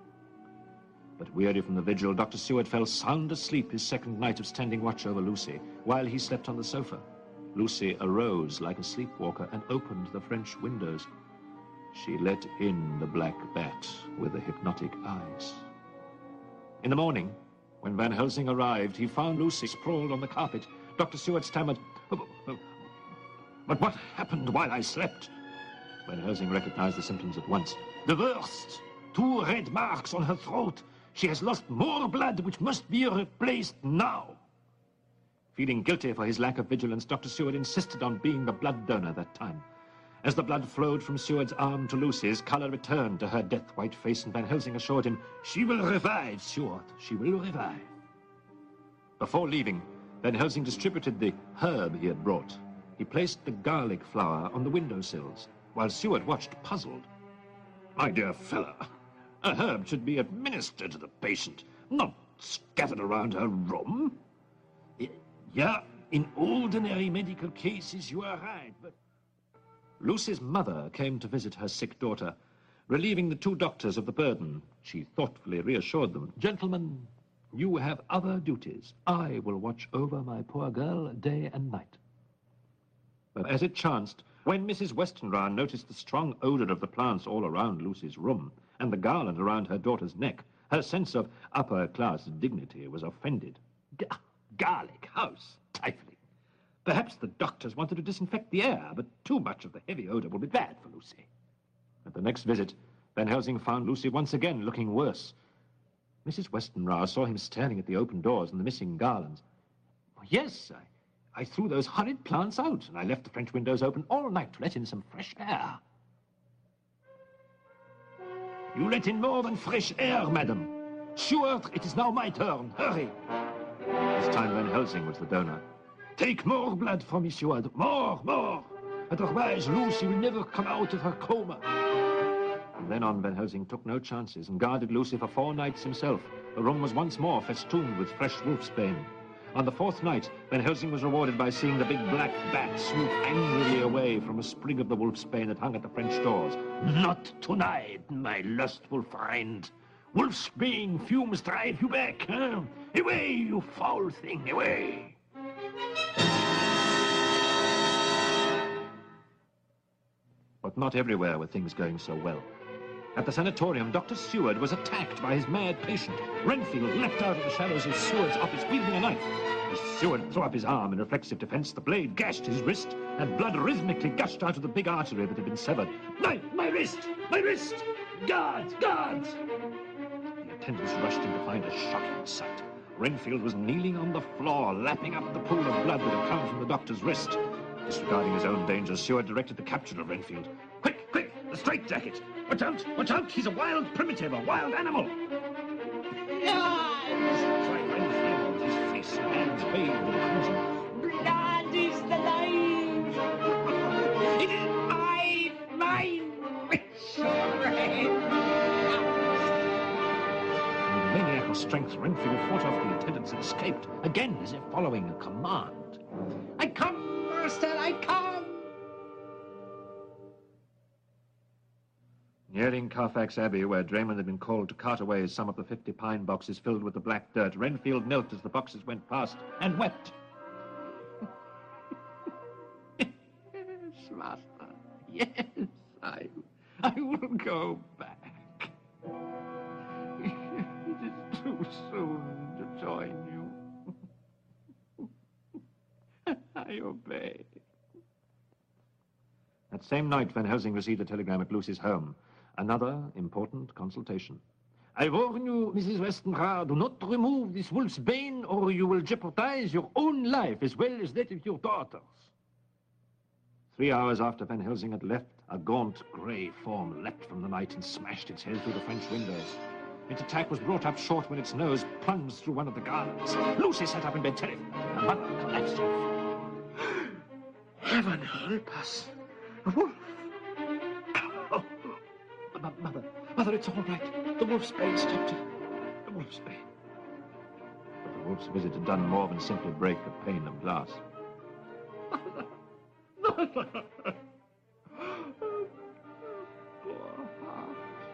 Speaker 1: But weary from the vigil, Doctor Seward fell sound asleep his second night of standing watch over Lucy, while he slept on the sofa. Lucy arose like a sleepwalker and opened the French windows. She let in the black bat with the hypnotic eyes. In the morning, when Van Helsing arrived, he found Lucy sprawled on the carpet. Doctor Seward stammered, oh, oh, but what happened while I slept? Van Helsing recognized the symptoms at once. The worst! Two red marks on her throat. She has lost more blood, which must be replaced now. Feeling guilty for his lack of vigilance, Doctor Seward insisted on being the blood donor that time. As the blood flowed from Seward's arm to Lucy's, color returned to her death-white face, and Van Helsing assured him, she will revive, Seward. She will revive. Before leaving, Van Helsing distributed the herb he had brought. He placed the garlic flower on the windowsills, while Seward watched puzzled. My dear fellow, a herb should be administered to the patient, not scattered around her room. Yeah, in ordinary medical cases, you are right, but... Lucy's mother came to visit her sick daughter, relieving the two doctors of the burden. She thoughtfully reassured them, gentlemen, you have other duties. I will watch over my poor girl day and night. But as it chanced, when Missus Westenra noticed the strong odor of the plants all around Lucy's room and the garland around her daughter's neck, her sense of upper-class dignity was offended. G- garlic house, trifling. Perhaps the doctors wanted to disinfect the air, but too much of the heavy odor will be bad for Lucy. At the next visit, Van Helsing found Lucy once again looking worse. Missus Westenra saw him staring at the open doors and the missing garlands. Yes, I, I threw those horrid plants out, and I left the French windows open all night to let in some fresh air. You let in more than fresh air, madam. Seward, it is now my turn. Hurry. This time Van Helsing was the donor. Take more blood from me, Seward. More, more.
Speaker 2: Otherwise, Lucy will never come out of her coma.
Speaker 1: From then on, Van Helsing took no chances and guarded Lucy for four nights himself. The room was once more festooned with fresh wolfsbane. On the fourth night, Van Helsing was rewarded by seeing the big black bat swoop angrily away from a sprig of the wolfsbane that hung at the French doors.
Speaker 2: Not tonight, my lustful friend. Wolfsbane fumes drive you back, huh? Away, you foul thing, away!
Speaker 1: But not everywhere were things going so well. At the sanatorium, Doctor Seward was attacked by his mad patient. Renfield leapt out of the shadows of Seward's office, wielding a knife. As Seward threw up his arm in reflexive defense, the blade gashed his wrist, and blood rhythmically gushed out of the big artery that had been severed.
Speaker 2: My, my wrist! My wrist! Guards! Guards!
Speaker 1: The attendants rushed in to find a shocking sight. Renfield was kneeling on the floor, lapping up the pool of blood that had come from the doctor's wrist. Disregarding his own danger, Seward directed the capture of Renfield.
Speaker 2: Quick, quick! The straitjacket! Watch out! Watch out! He's a wild primitive, a wild animal!
Speaker 1: Cried Renfield, his face and hands bathed in crimson.
Speaker 5: Blood is the life! It is mine! Mine! With
Speaker 1: maniacal strength, Renfield fought off the attendants and escaped, again as if following a command.
Speaker 5: I come, master, I come!
Speaker 1: Nearing Carfax Abbey, where Draymond had been called to cart away some of the fifty pine boxes filled with the black dirt, Renfield knelt as the boxes went past and wept.
Speaker 4: Yes, master. Yes, I, I will go back. It is too soon to join you. I obey.
Speaker 1: That same night, Van Helsing received a telegram at Lucy's home. Another important consultation.
Speaker 2: I warn you, Missus Westenra, do not remove this wolf's bane or you will jeopardize your own life as well as that of your daughters.
Speaker 1: Three hours after Van Helsing had left, a gaunt, grey form leapt from the night and smashed its head through the French windows. Its attack was brought up short when its nose plunged through one of the garlands. Lucy sat up in bed terrified. Her mother collapsed off.
Speaker 2: Heaven help us. A wolf.
Speaker 4: Oh, mother, mother, it's all right. The wolf's bane stopped it. The wolf's bane.
Speaker 1: But the wolf's visit had done more than simply break the pane of glass.
Speaker 4: Mother! Mother! Poor heart.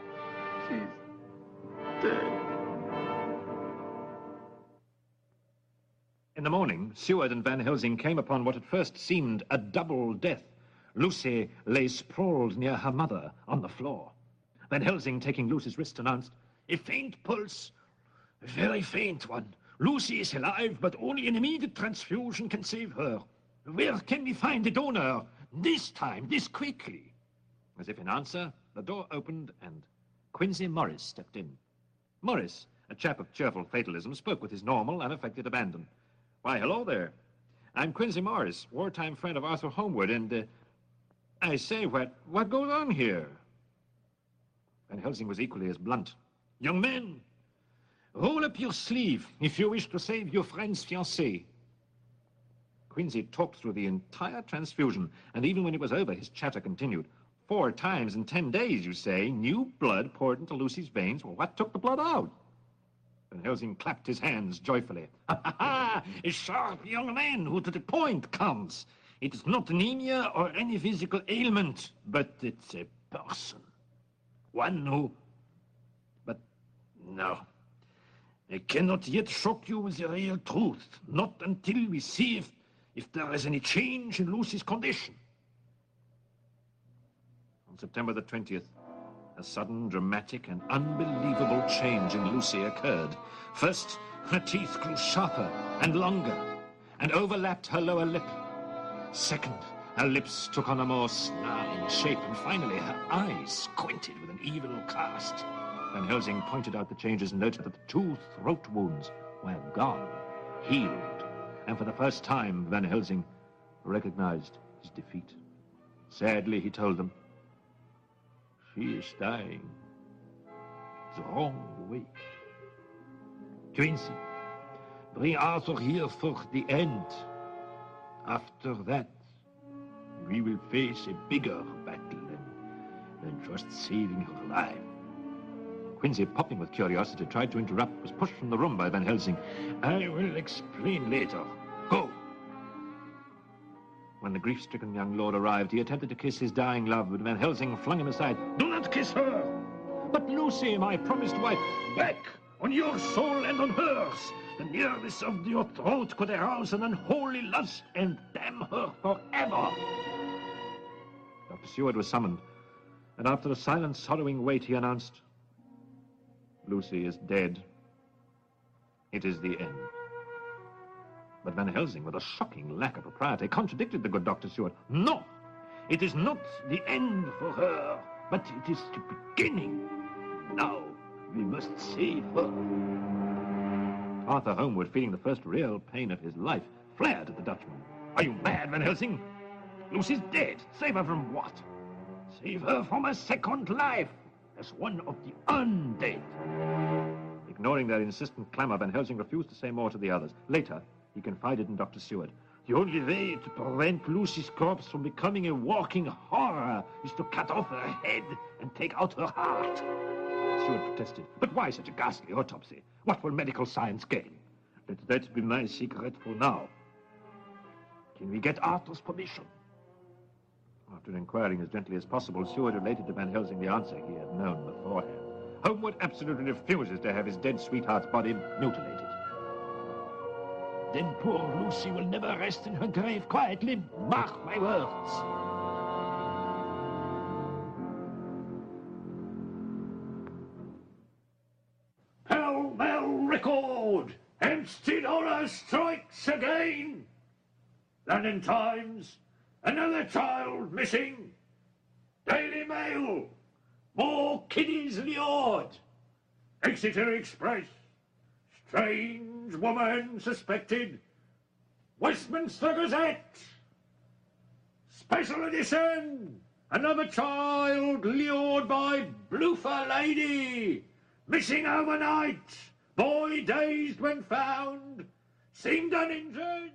Speaker 4: She's dead.
Speaker 1: In the morning, Seward and Van Helsing came upon what at first seemed a double death. Lucy lay sprawled near her mother on the floor. Van Helsing, taking Lucy's wrist, announced,
Speaker 2: A faint pulse, a very faint one. Lucy is alive, but only an immediate transfusion can save her. Where can we find a donor? This time, this quickly.
Speaker 1: As if in answer, the door opened and Quincy Morris stepped in. Morris, a chap of cheerful fatalism, spoke with his normal, unaffected abandon. Why, hello there. I'm Quincy Morris, wartime friend of Arthur Homewood, and, uh, I say, what, what goes on here? Van Helsing was equally as blunt.
Speaker 2: Young man, roll up your sleeve if you wish to save your friend's fiancée.
Speaker 1: Quincy talked through the entire transfusion, and even when it was over, his chatter continued. Four times in ten days, you say, new blood poured into Lucy's veins. Well, what took the blood out? Van Helsing clapped his hands joyfully.
Speaker 2: Ha ha ha! A sharp young man who to the point comes. It is not anemia or any physical ailment, but it's a person. One who... But no. I cannot yet shock you with the real truth. Not until we see if, if there is any change in Lucy's condition.
Speaker 1: On September the twentieth, a sudden, dramatic, and unbelievable change in Lucy occurred.
Speaker 2: First, her teeth grew sharper and longer and overlapped her lower lip. Second, her lips took on a more snarling shape, and finally her eyes squinted with an evil cast.
Speaker 1: Van Helsing pointed out the changes and noted that the two throat wounds were gone, healed. And for the first time, Van Helsing recognized his defeat. Sadly, he told them, she is dying the wrong way.
Speaker 2: Quincy, bring Arthur here for the end. After that, we will face a bigger battle than, than just saving her life.
Speaker 1: Quincy, popping with curiosity, tried to interrupt, was pushed from the room by Van Helsing.
Speaker 2: I will explain later. Go.
Speaker 1: When the grief-stricken young lord arrived, he attempted to kiss his dying love, but Van Helsing flung him aside.
Speaker 2: Do not kiss her!
Speaker 1: But Lucy, my promised wife...
Speaker 2: Back on your soul and on hers! The nearness of your throat could arouse an unholy lust and damn her forever!
Speaker 1: Doctor Seward was summoned, and after a silent, sorrowing wait, he announced, Lucy is dead. It is the end. But Van Helsing, with a shocking lack of propriety, contradicted the good Doctor Seward.
Speaker 2: No, it is not the end for her, but it is the beginning. Now, we must save her.
Speaker 1: Arthur Holmwood, feeling the first real pain of his life, flared at the Dutchman.
Speaker 2: Are you mad, Van Helsing? Lucy's dead. Save her from what? Save her from a second life, as one of the undead.
Speaker 1: Ignoring their insistent clamor, Van Helsing refused to say more to the others. Later, he confided in Doctor Seward.
Speaker 2: The only way to prevent Lucy's corpse from becoming a walking horror is to cut off her head and take out her heart.
Speaker 1: Seward protested.
Speaker 2: But why such a ghastly autopsy? What will medical science gain? Let that be my secret for now. Can we get Arthur's permission?
Speaker 1: After inquiring as gently as possible, Seward related to Van Helsing the answer he had known beforehand.
Speaker 2: Holmwood absolutely refuses to have his dead sweetheart's body mutilated. Then poor Lucy will never rest in her grave quietly. Mark my words. Pell-mell record! Hampstead horror strikes again! London Times, another child missing. Daily Mail, more kiddies lured. Exeter Express, strange woman suspected. Westminster Gazette, special edition, another child lured by bloofer lady. Missing overnight, boy dazed when found, seemed uninjured.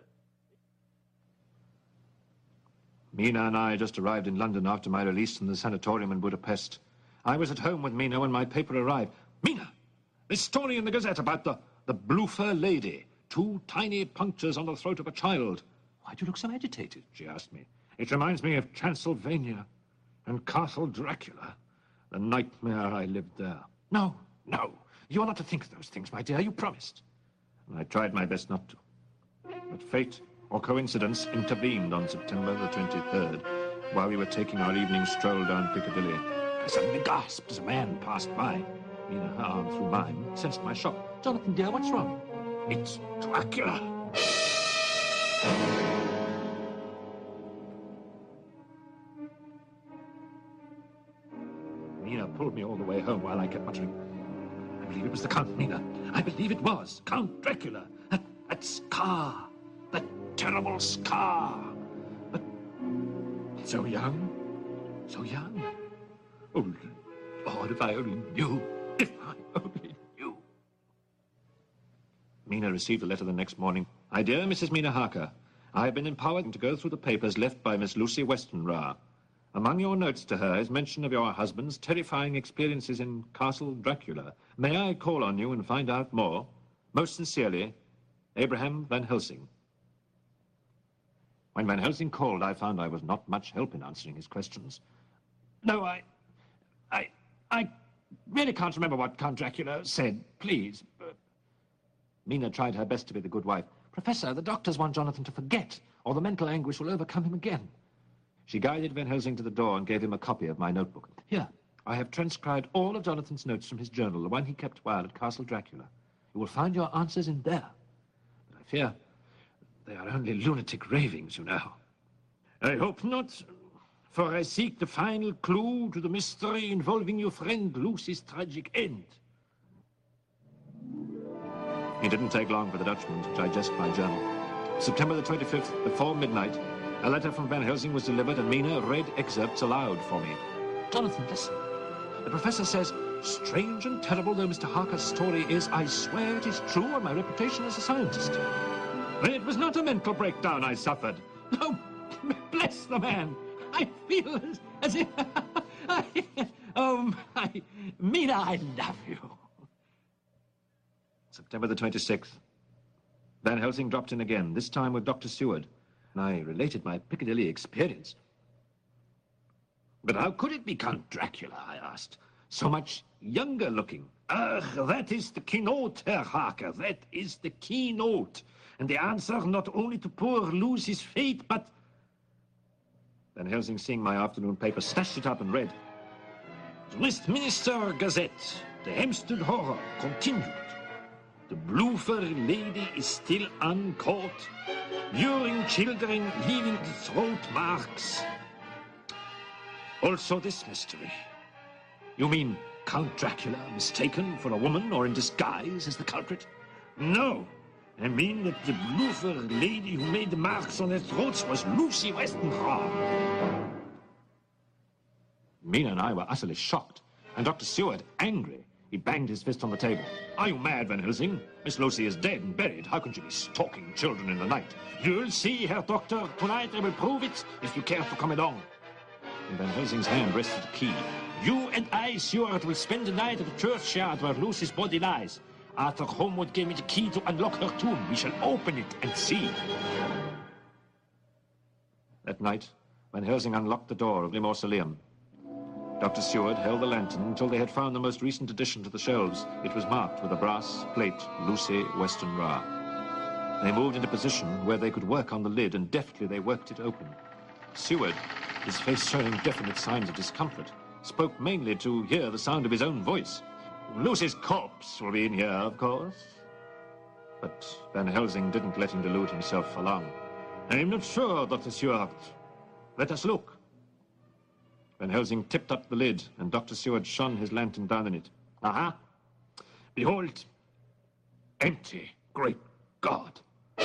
Speaker 1: Mina and I just arrived in London after my release from the sanatorium in Budapest. I was at home with Mina when my paper arrived.
Speaker 2: Mina, this story in the Gazette about the, the bloofer lady. Two tiny punctures on the throat of a child.
Speaker 1: Why do you look so agitated?
Speaker 2: She asked me. It reminds me of Transylvania and Castle Dracula. The nightmare I lived there.
Speaker 1: No, no. You are not to think of those things, my dear. You promised.
Speaker 2: And I tried my best not to. But fate or coincidence intervened on September the twenty-third, while we were taking our evening stroll down Piccadilly.
Speaker 1: I suddenly gasped as a man passed by.
Speaker 2: Mina, her arm through mine, sensed my shock.
Speaker 1: Jonathan, dear, what's wrong?
Speaker 2: It's Dracula. Mina pulled me all the way home while I kept muttering, I believe it was the Count, Mina. I believe it was. Count Dracula. That, that scar. That terrible scar. But so young. So young. Oh, Lord, if I only knew. If I only knew. Mina received a letter the next morning. My dear Missus Mina Harker, I have been empowered to go through the papers left by Miss Lucy Westenra. Among your notes to her is mention of your husband's terrifying experiences in Castle Dracula. May I call on you and find out more? Most sincerely, Abraham Van Helsing. When Van Helsing called, I found I was not much help in answering his questions. No, I... I... I really can't remember what Count Dracula said. Please. Uh... Mina tried her best to be the good wife.
Speaker 1: Professor, the doctors want Jonathan to forget, or the mental anguish will overcome him again.
Speaker 2: She guided Van Helsing to the door and gave him a copy of my notebook. Here, I have transcribed all of Jonathan's notes from his journal, the one he kept while at Castle Dracula. You will find your answers in there. But I fear they are only lunatic ravings, you know. I hope not, for I seek the final clue to the mystery involving your friend Lucy's tragic end. It didn't take long for the Dutchman to digest my journal. September the twenty-fifth, before midnight, a letter from Van Helsing was delivered and Mina read excerpts aloud for me.
Speaker 1: Jonathan, listen.
Speaker 2: The professor says, strange and terrible though Mister Harker's story is, I swear it is true on my reputation as a scientist. It was not a mental breakdown I suffered. No, bless bless the man. I feel as, as if... I, oh, my... Mina, I love you.
Speaker 1: September the twenty-sixth. Van Helsing dropped in again, this time with Doctor Seward, and I related my Piccadilly experience.
Speaker 2: But how could it be Count Dracula, I asked. So much younger looking. Ah, that is the keynote, Herr Harker. That is the keynote. And the answer not only to poor Lucy's fate, but...
Speaker 1: Van Helsing, seeing my afternoon paper, snatched it up and read.
Speaker 2: The Westminster Gazette, the Hampstead Horror, continued. The Blue Fur Lady is still uncaught. Luring children, leaving the throat marks. Also this mystery. You mean Count Dracula mistaken for a woman or in disguise as the culprit? No. I mean that the Blue Fur Lady who made the marks on their throats was Lucy Westenra.
Speaker 1: Mina and I were utterly shocked, and Doctor Seward angry. He banged his fist on the table.
Speaker 2: Are you mad, Van Helsing? Miss Lucy is dead and buried. How can she be stalking children in the night? You'll see, Herr Doctor. Tonight I will prove it, if you care to come along.
Speaker 1: And Van Helsing's hand rested the key.
Speaker 2: You and I, Seward, will spend the night at the churchyard where Lucy's body lies. Arthur Homewood gave me the key to unlock her tomb. We shall open it and see.
Speaker 1: That night, Van Helsing unlocked the door of the mausoleum. Doctor Seward held the lantern until they had found the most recent addition to the shelves. It was marked with a brass plate, Lucy Westenra. They moved into position where they could work on the lid, and deftly they worked it open. Seward, his face showing definite signs of discomfort, spoke mainly to hear the sound of his own voice.
Speaker 2: Lucy's corpse will be in here, of course.
Speaker 1: But Van Helsing didn't let him delude himself for long.
Speaker 2: I'm not sure, Doctor Seward. Let us look.
Speaker 1: Van Helsing tipped up the lid, and Doctor Seward shone his lantern down in it.
Speaker 2: Aha! Behold, empty. Great God!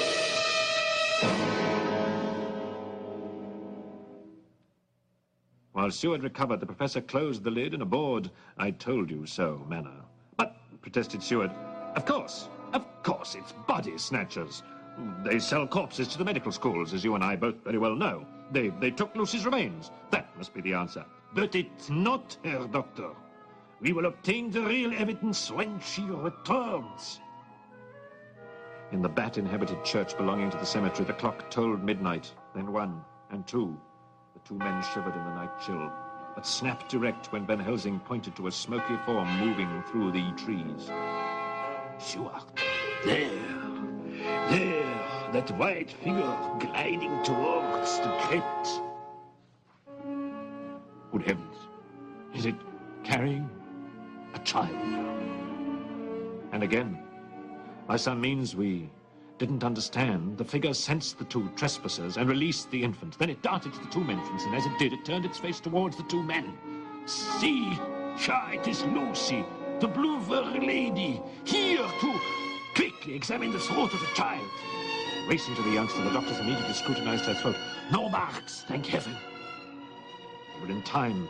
Speaker 1: While Seward recovered, the professor closed the lid in a bored, "I told you so" manner.
Speaker 2: But, protested Seward, of course, of course, it's body snatchers. They sell corpses to the medical schools, as you and I both very well know. They, they took Lucy's remains. That must be the answer. But it's not, Herr Doctor. We will obtain the real evidence when she returns.
Speaker 1: In the bat-inhabited church belonging to the cemetery, the clock tolled midnight, then one, and two. The two men shivered in the night chill, but snapped erect when Van Helsing pointed to a smoky form moving through the trees.
Speaker 2: Seward, there, there, that white figure gliding towards the crypt.
Speaker 1: Good heavens, is it carrying a child? And again, by some means we didn't understand, the figure sensed the two trespassers and released the infant. Then it darted to the tomb entrance, and as it did, it turned its face towards the two men.
Speaker 2: See, sure, it is Lucy, the Blue Fur Lady, here to quickly examine the throat of the child.
Speaker 1: Racing to the youngster, the doctors immediately scrutinized her throat.
Speaker 2: No marks, thank heaven.
Speaker 1: We were in time.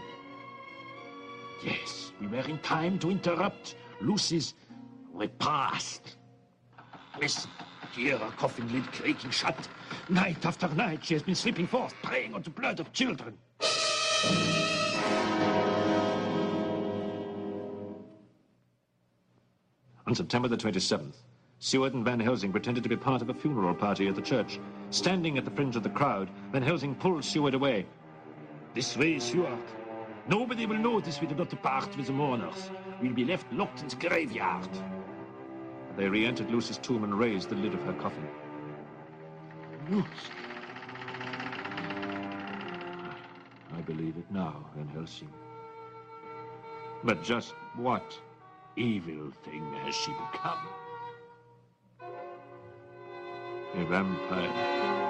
Speaker 2: Yes, we were in time to interrupt Lucy's repast. Listen, hear her coffin lid creaking shut. Night after night she has been slipping forth, preying on the blood of children.
Speaker 1: On September the twenty-seventh, Seward and Van Helsing pretended to be part of a funeral party at the church. Standing at the fringe of the crowd, Van Helsing pulled Seward away.
Speaker 2: This way, Seward. Nobody will notice we did not depart with the mourners. We'll be left locked in the graveyard.
Speaker 1: They re-entered Lucy's tomb and raised the lid of her coffin.
Speaker 2: Lucy.
Speaker 1: I believe it now, Van Helsing. But just what
Speaker 2: evil thing has she become?
Speaker 1: A vampire.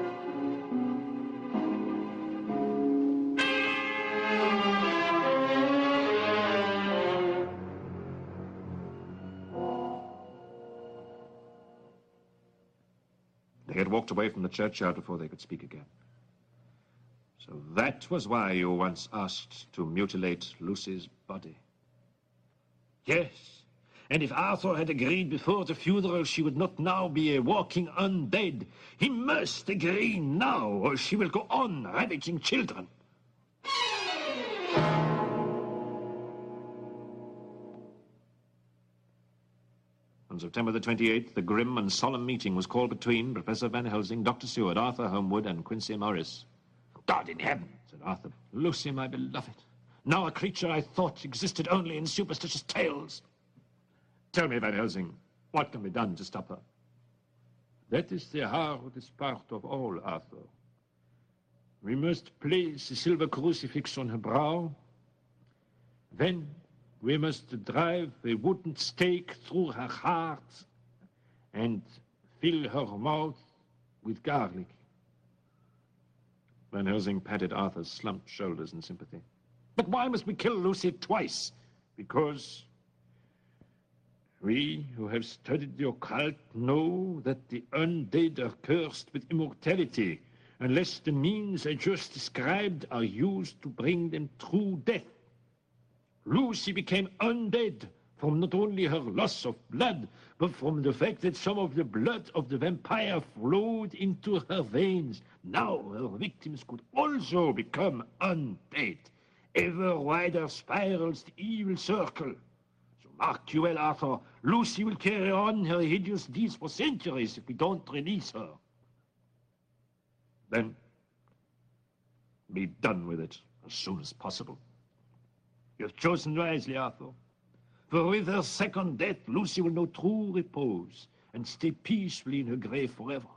Speaker 1: They had walked away from the churchyard before they could speak again. So that was why you once asked to mutilate Lucy's body.
Speaker 2: Yes, And if Arthur had agreed before the funeral, she would not now be a walking undead. He must agree now, or she will go on ravaging children.
Speaker 1: On September the twenty-eighth, the grim and solemn meeting was called between Professor Van Helsing, Doctor Seward, Arthur Holmwood, and Quincy Morris.
Speaker 2: God in heaven,
Speaker 1: Said Arthur.
Speaker 2: Lucy, my beloved. Now a creature I thought existed only in superstitious tales.
Speaker 1: Tell me, Van Helsing, what can be done to stop her?
Speaker 3: That is the hardest part of all, Arthur. We must place a silver crucifix on her brow. Then we must drive a wooden stake through her heart and fill her mouth with garlic.
Speaker 1: Van Helsing patted Arthur's slumped shoulders in sympathy.
Speaker 2: But why must we kill Lucy twice?
Speaker 3: Because we who have studied the occult know that the undead are cursed with immortality unless the means I just described are used to bring them true death. Lucy became undead from not only her loss of blood, but from the fact that some of the blood of the vampire flowed into her veins. Now her victims could also become undead. Ever wider spirals the evil circle. So mark you well, Arthur, Lucy will carry on her hideous deeds for centuries if we don't release her.
Speaker 1: Then, be done with it as soon as possible.
Speaker 2: You've chosen wisely, Arthur. For with her second death, Lucy will know true repose and stay peacefully in her grave forever.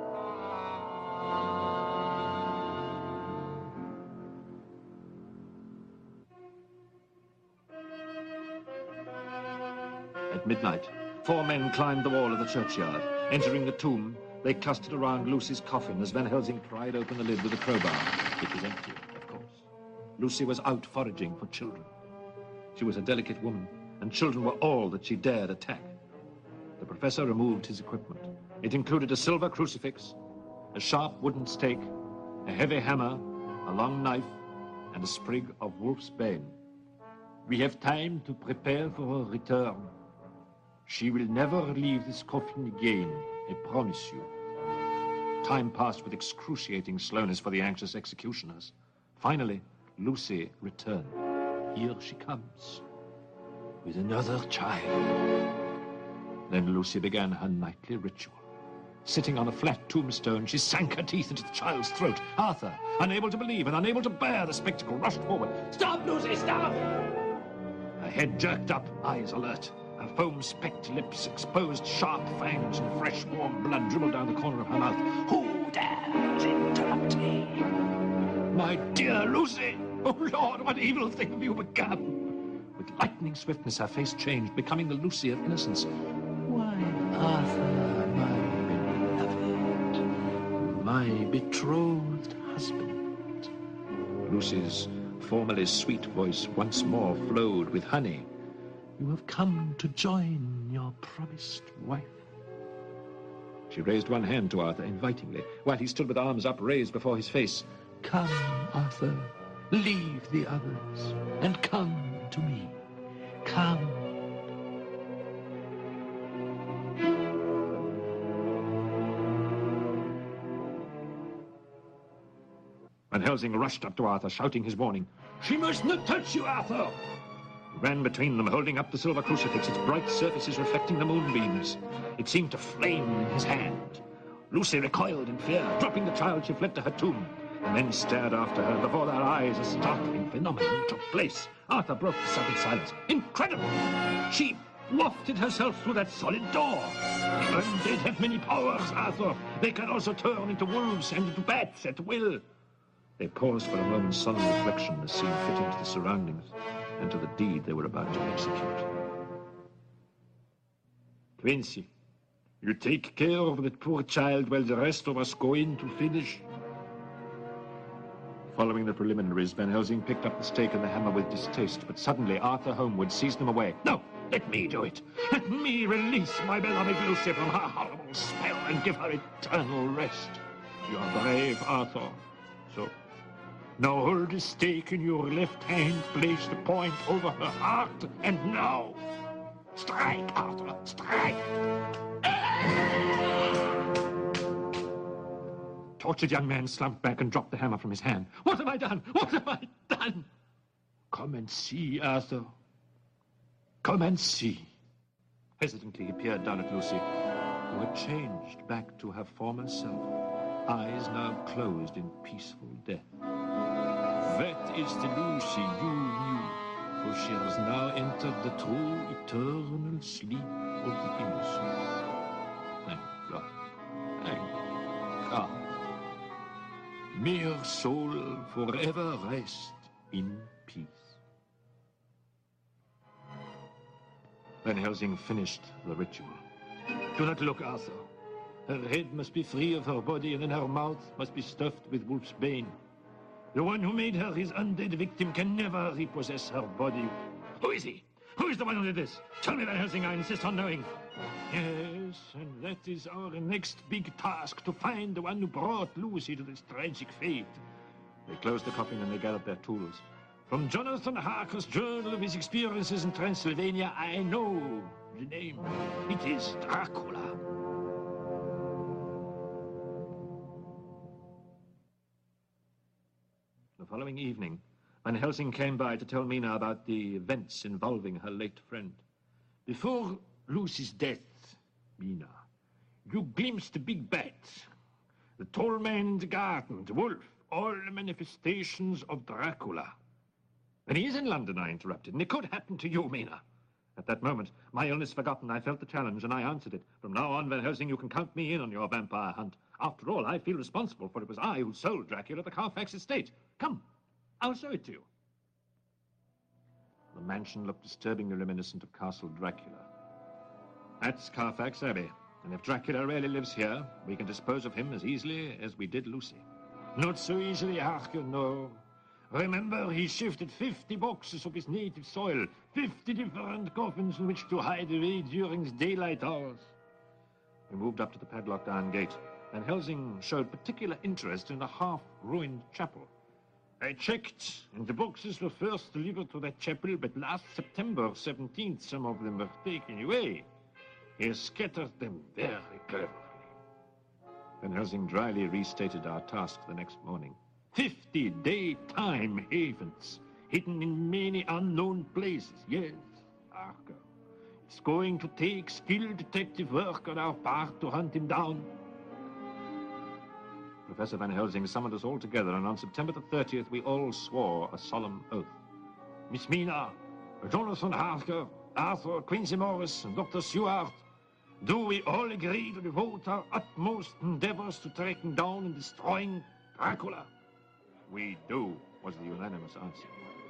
Speaker 1: At midnight, four men climbed the wall of the churchyard. Entering the tomb, they clustered around Lucy's coffin as Van Helsing pried open the lid with a crowbar. It was empty, of course. Lucy was out foraging for children. She was a delicate woman, and children were all that she dared attack. The professor removed his equipment. It included a silver crucifix, a sharp wooden stake, a heavy hammer, a long knife, and a sprig of wolf's bane.
Speaker 3: We have time to prepare for her return. She will never leave this coffin again, I promise you.
Speaker 1: Time passed with excruciating slowness for the anxious executioners. Finally, Lucy returned. Here she comes, with another child. Then Lucy began her nightly ritual. Sitting on a flat tombstone, she sank her teeth into the child's throat. Arthur, unable to believe and unable to bear the spectacle, rushed forward.
Speaker 2: Stop, Lucy, stop!
Speaker 1: Her head jerked up, eyes alert. Her foam-specked lips exposed sharp fangs, and fresh, warm blood dribbled down the corner of her mouth.
Speaker 2: Who dares interrupt me?
Speaker 1: My dear Lucy! Oh, Lord, what evil thing have you become? With lightning swiftness, her face changed, becoming the Lucy of innocence. Why, Arthur, my beloved, my betrothed husband. Lucy's formerly sweet voice once more flowed with honey. You have come to join your promised wife. She raised one hand to Arthur invitingly, while he stood with arms upraised before his face. Come, Arthur, leave the others, and come to me. Come. Van Helsing rushed up to Arthur, shouting his warning.
Speaker 2: She must not touch you, Arthur!
Speaker 1: He ran between them, holding up the silver crucifix, its bright surfaces reflecting the moonbeams. It seemed to flame in his hand. Lucy recoiled in fear. Dropping the child, she fled to her tomb. The men stared after her. Before their eyes, a startling phenomenon took place. Arthur broke the sudden silence. Incredible! She wafted herself through that solid door. The undead have many powers, Arthur. They can also turn into wolves and into bats at will. They paused for a moment's solemn reflection as seemed fitting to the surroundings and to the deed they were about to execute.
Speaker 3: Quincy, you take care of that poor child while the rest of us go in to finish.
Speaker 1: Following the preliminaries, Van Helsing picked up the stake and the hammer with distaste, but suddenly Arthur Holmwood seized them away.
Speaker 2: No, let me do it. Let me release my beloved Lucy from her horrible spell and give her eternal rest.
Speaker 3: You are brave, Arthur. So, now hold the stake in your left hand, place the point over her heart, and now...
Speaker 2: Strike, Arthur, strike! Tortured young man slumped back and dropped the hammer from his hand. What have I done? What have I done? Come and see, Arthur. Come and see. Hesitantly, he peered down at Lucy, who had changed back to her former self, eyes now closed in peaceful death. That is the Lucy you knew, for she has now entered the true eternal sleep of the innocent. Thank God. Thank God. May her soul forever rest in peace. Van Helsing finished the ritual. Do not look, Arthur. Her head must be free of her body, and then her mouth must be stuffed with wolf's bane. The one who made her his undead victim can never repossess her body. Who is he? Who is the one who did this? Tell me, Van Helsing, I insist on knowing. Yes, and that is our next big task, to find the one who brought Lucy to this tragic fate. They closed the coffin and they gathered their tools. From Jonathan Harker's journal of his experiences in Transylvania, I know the name. It is Dracula. The following evening, Van Helsing came by to tell Mina about the events involving her late friend. Before Lucy's death, Mina, you glimpsed the big bat, the tall man in the garden, the wolf, all the manifestations of Dracula. When he is in London, I interrupted, and it could happen to you, Mina. At that moment, my illness forgotten, I felt the challenge, and I answered it. From now on, Van Helsing, you can count me in on your vampire hunt. After all, I feel responsible, for it was I who sold Dracula the Carfax estate. Come, I'll show it to you. The mansion looked disturbingly reminiscent of Castle Dracula. That's Carfax Abbey, and if Dracula really lives here, we can dispose of him as easily as we did Lucy. Not so easily, Harker, no. Remember, he shifted fifty boxes of his native soil, fifty different coffins in which to hide away during his daylight hours. We moved up to the padlocked iron gate, and Helsing showed particular interest in a half-ruined chapel. I checked, and the boxes were first delivered to that chapel, but last September seventeenth, some of them were taken away. He scattered them very cleverly. Van Helsing dryly restated our task the next morning. Fifty daytime havens, hidden in many unknown places. Yes, Harker. It's going to take skilled detective work on our part to hunt him down. Professor Van Helsing summoned us all together, and on September the thirtieth, we all swore a solemn oath. Miss Mina, Jonathan Harker, Arthur Quincy Morris, and Doctor Seward, do we all agree to devote our utmost endeavors to tracking down and destroying Dracula? We do, was the unanimous answer.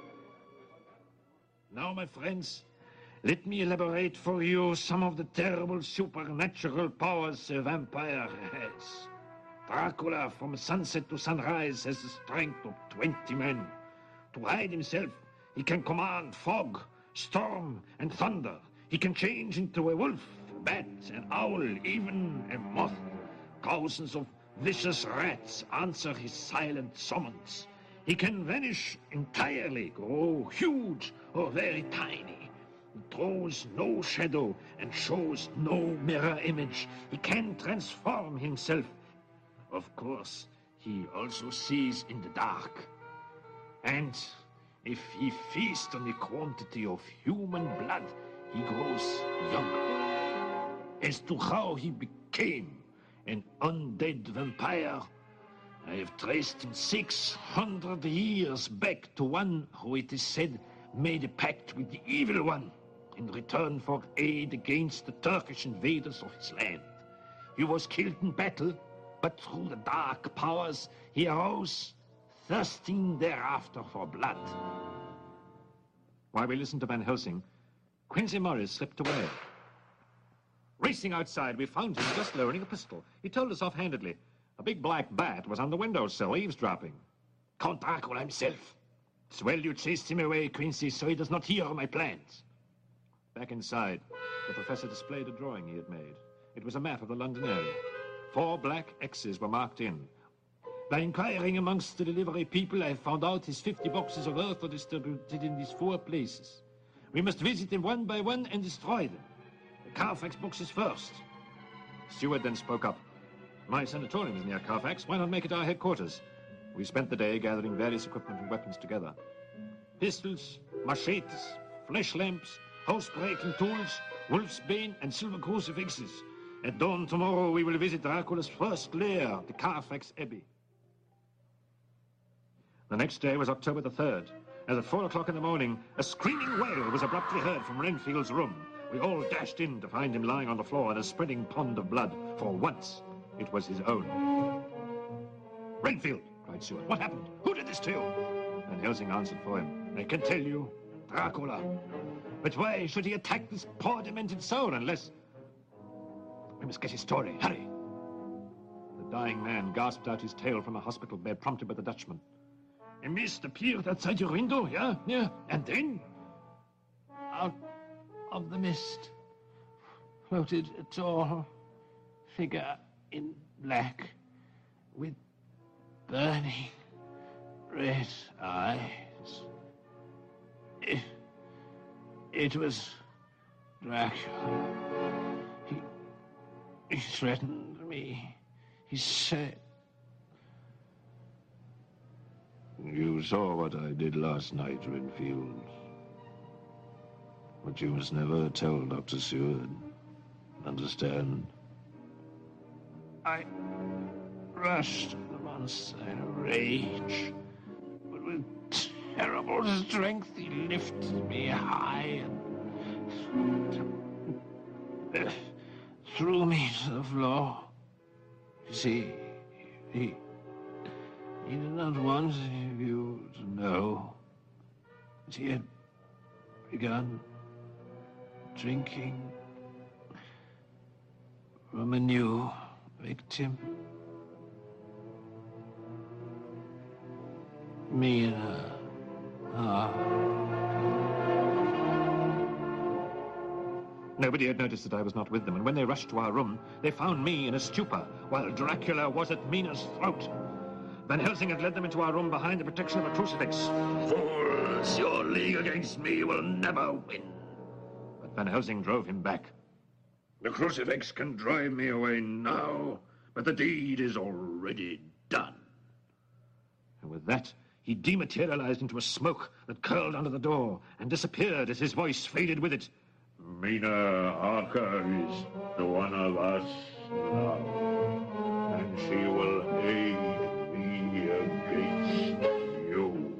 Speaker 2: Now, my friends, let me elaborate for you some of the terrible supernatural powers a vampire has. Dracula, from sunset to sunrise, has the strength of twenty men. To hide himself, he can command fog, storm, and thunder. He can change into a wolf, a bat, an owl, even a moth. Thousands of vicious rats answer his silent summons. He can vanish entirely, grow huge or very tiny. He throws no shadow and shows no mirror image. He can transform himself. Of course, he also sees in the dark. And if he feasts on the quantity of human blood, he grows younger. As to how he became an undead vampire, I have traced him six hundred years back to one who, it is said, made a pact with the Evil One in return for aid against the Turkish invaders of his land. He was killed in battle, but through the dark powers he arose, thirsting thereafter for blood. While we listened to Van Helsing, Quincy Morris slipped away. Racing outside, we found him just lowering a pistol. He told us offhandedly, a big black bat was on the windowsill, eavesdropping. Count Dracula himself. It's well you chased him away, Quincy, so he does not hear of my plans. Back inside, the professor displayed a drawing he had made. It was a map of the London area. Four black X's were marked in. By inquiring amongst the delivery people, I found out his fifty boxes of earth are distributed in these four places. We must visit them one by one and destroy them. The Carfax boxes first.
Speaker 1: Stewart then spoke up. My sanatorium is near Carfax. Why not make it our headquarters? We spent the day gathering various equipment and weapons together.
Speaker 2: Pistols, machetes, flash lamps, house-breaking tools, wolf's bane, and silver crucifixes. At dawn tomorrow, we will visit Dracula's first lair, the Carfax Abbey.
Speaker 1: The next day was October the third, as at four o'clock in the morning, a screaming wail was abruptly heard from Renfield's room. We all dashed in to find him lying on the floor in a spreading pond of blood. For once, it was his own.
Speaker 2: Renfield, cried Stewart, what happened? Who did this to you?
Speaker 1: Van Helsing answered for him.
Speaker 2: I can tell you, Dracula. But why should he attack this poor demented soul unless... We must get his story. Hurry.
Speaker 1: The dying man gasped out his tale from a hospital bed, prompted by the Dutchman.
Speaker 2: A mist appeared outside your window, yeah? Yeah. And then? Out of the mist floated a tall figure in black with burning red eyes. It, it was Dracula. He, he threatened me. He said...
Speaker 3: You saw what I did last night, Renfield. But you must never tell Doctor Seward. Understand?
Speaker 2: I rushed at the monster in a rage, but with terrible strength he lifted me high and uh, threw me to the floor. You see, he, he did not want you to know that he had begun drinking from a new victim. Mina. Ah.
Speaker 1: Nobody had noticed that I was not with them, and when they rushed to our room, they found me in a stupor, while Dracula was at Mina's throat. Van Helsing had led them into our room behind the protection of a crucifix.
Speaker 2: Fools, your league against me will never win.
Speaker 1: But Van Helsing drove him back.
Speaker 2: The crucifix can drive me away now, but the deed is already done.
Speaker 1: And with that, he dematerialized into a smoke that curled under the door and disappeared as his voice faded with it.
Speaker 3: Mina Harker is the one of us now, and she will aid me against you.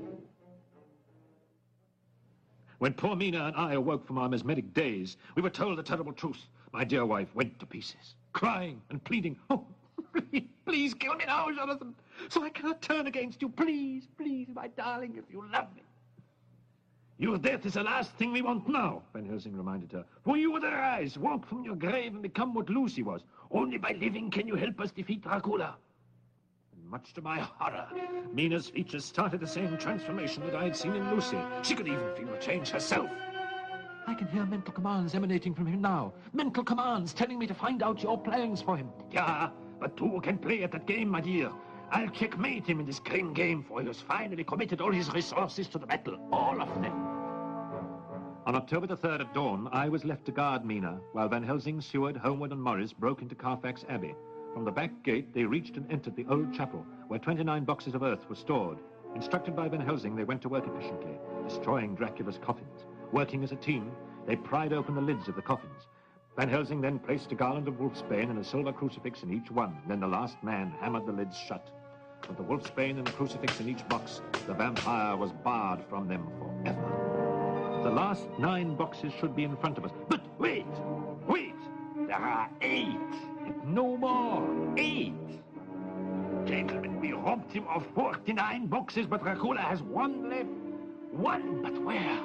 Speaker 1: When poor Mina and I awoke from our mesmeric daze, we were told the terrible truth. My dear wife went to pieces, crying and pleading. Oh, please, please kill me now, Jonathan, so I cannot turn against you. Please, please, my darling, if you love me.
Speaker 2: Your death is the last thing we want now, Van Helsing reminded her. For you would arise, walk from your grave, and become what Lucy was. Only by living can you help us defeat Dracula. And much to my horror, Mina's features started the same transformation that I had seen in Lucy. She could even feel the change herself.
Speaker 4: I can hear mental commands emanating from him now. Mental commands telling me to find out your plans for him.
Speaker 2: Yeah, but two can play at that game, my dear. I'll checkmate him in this grim game, for he has finally committed all his resources to the battle. All of them.
Speaker 1: On October the third at dawn, I was left to guard Mina, while Van Helsing, Seward, Holmwood, and Morris broke into Carfax Abbey. From the back gate, they reached and entered the old chapel, where twenty-nine boxes of earth were stored. Instructed by Van Helsing, they went to work efficiently, destroying Dracula's coffins. Working as a team, they pried open the lids of the coffins. Van Helsing then placed a garland of wolfsbane and a silver crucifix in each one. Then the last man hammered the lids shut. With the wolfsbane and the crucifix in each box, the vampire was barred from them forever. The last nine boxes should be in front of us.
Speaker 2: But wait, wait, there are eight, and no more, eight. Gentlemen, we robbed him of forty-nine boxes, but Dracula has one left. One, but where?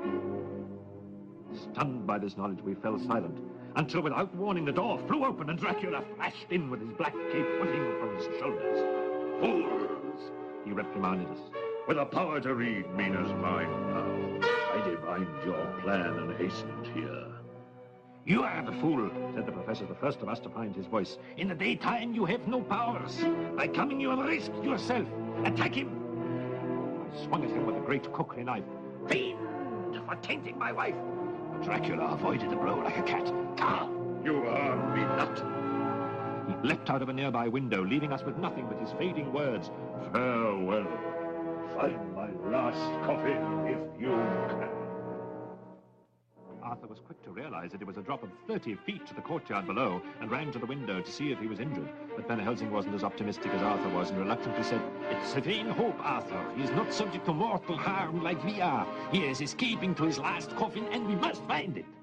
Speaker 1: Stunned by this knowledge, we fell silent, until without warning the door flew open and Dracula flashed in with his black cape whipping from his shoulders.
Speaker 2: Fools,
Speaker 1: he reprimanded us.
Speaker 3: With the power to read Mina's mind now, I divined your plan and hastened here.
Speaker 2: You are the fool,
Speaker 1: said the professor, the first of us to find his voice.
Speaker 2: In the daytime, you have no powers. By coming, you have risked yourself. Attack him.
Speaker 1: I swung at him with a great cookery knife.
Speaker 2: Fiend, for tainting my wife. Dracula avoided the blow like a cat. Ah! You are me nut. He leapt out of a nearby window, leaving us with nothing but his fading words. Farewell. Find my last coffin if you can. Arthur was quick to realize that it was a drop of thirty feet to the courtyard below and ran to the window to see if he was injured. But Van Helsing wasn't as optimistic as Arthur was and reluctantly said,
Speaker 3: It's a vain hope, Arthur. He is not subject to mortal harm like we are. He is escaping to his last coffin, and we must find it.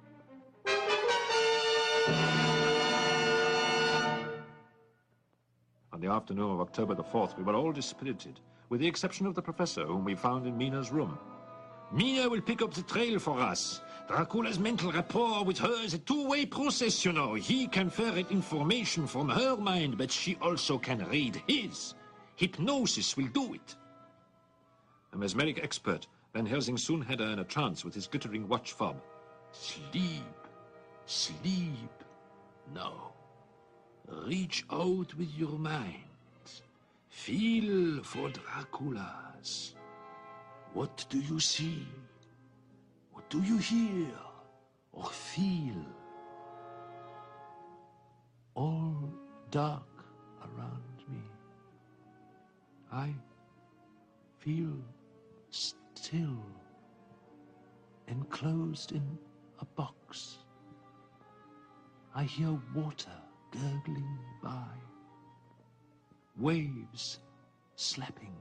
Speaker 1: On the afternoon of October the fourth, we were all dispirited, with the exception of the professor, whom we found in Mina's room.
Speaker 3: Mina will pick up the trail for us. Dracula's mental rapport with her is a two-way process, you know. He can ferret information from her mind, but she also can read his. Hypnosis will do it.
Speaker 1: A mesmeric expert, Van Helsing soon had her in a trance with his glittering watch fob.
Speaker 3: Sleep. Sleep. Now, reach out with your mind. Feel for Dracula's. What do you see? What do you hear or feel? All dark around me. I feel still, enclosed in a box. I hear water gurgling by, waves slapping,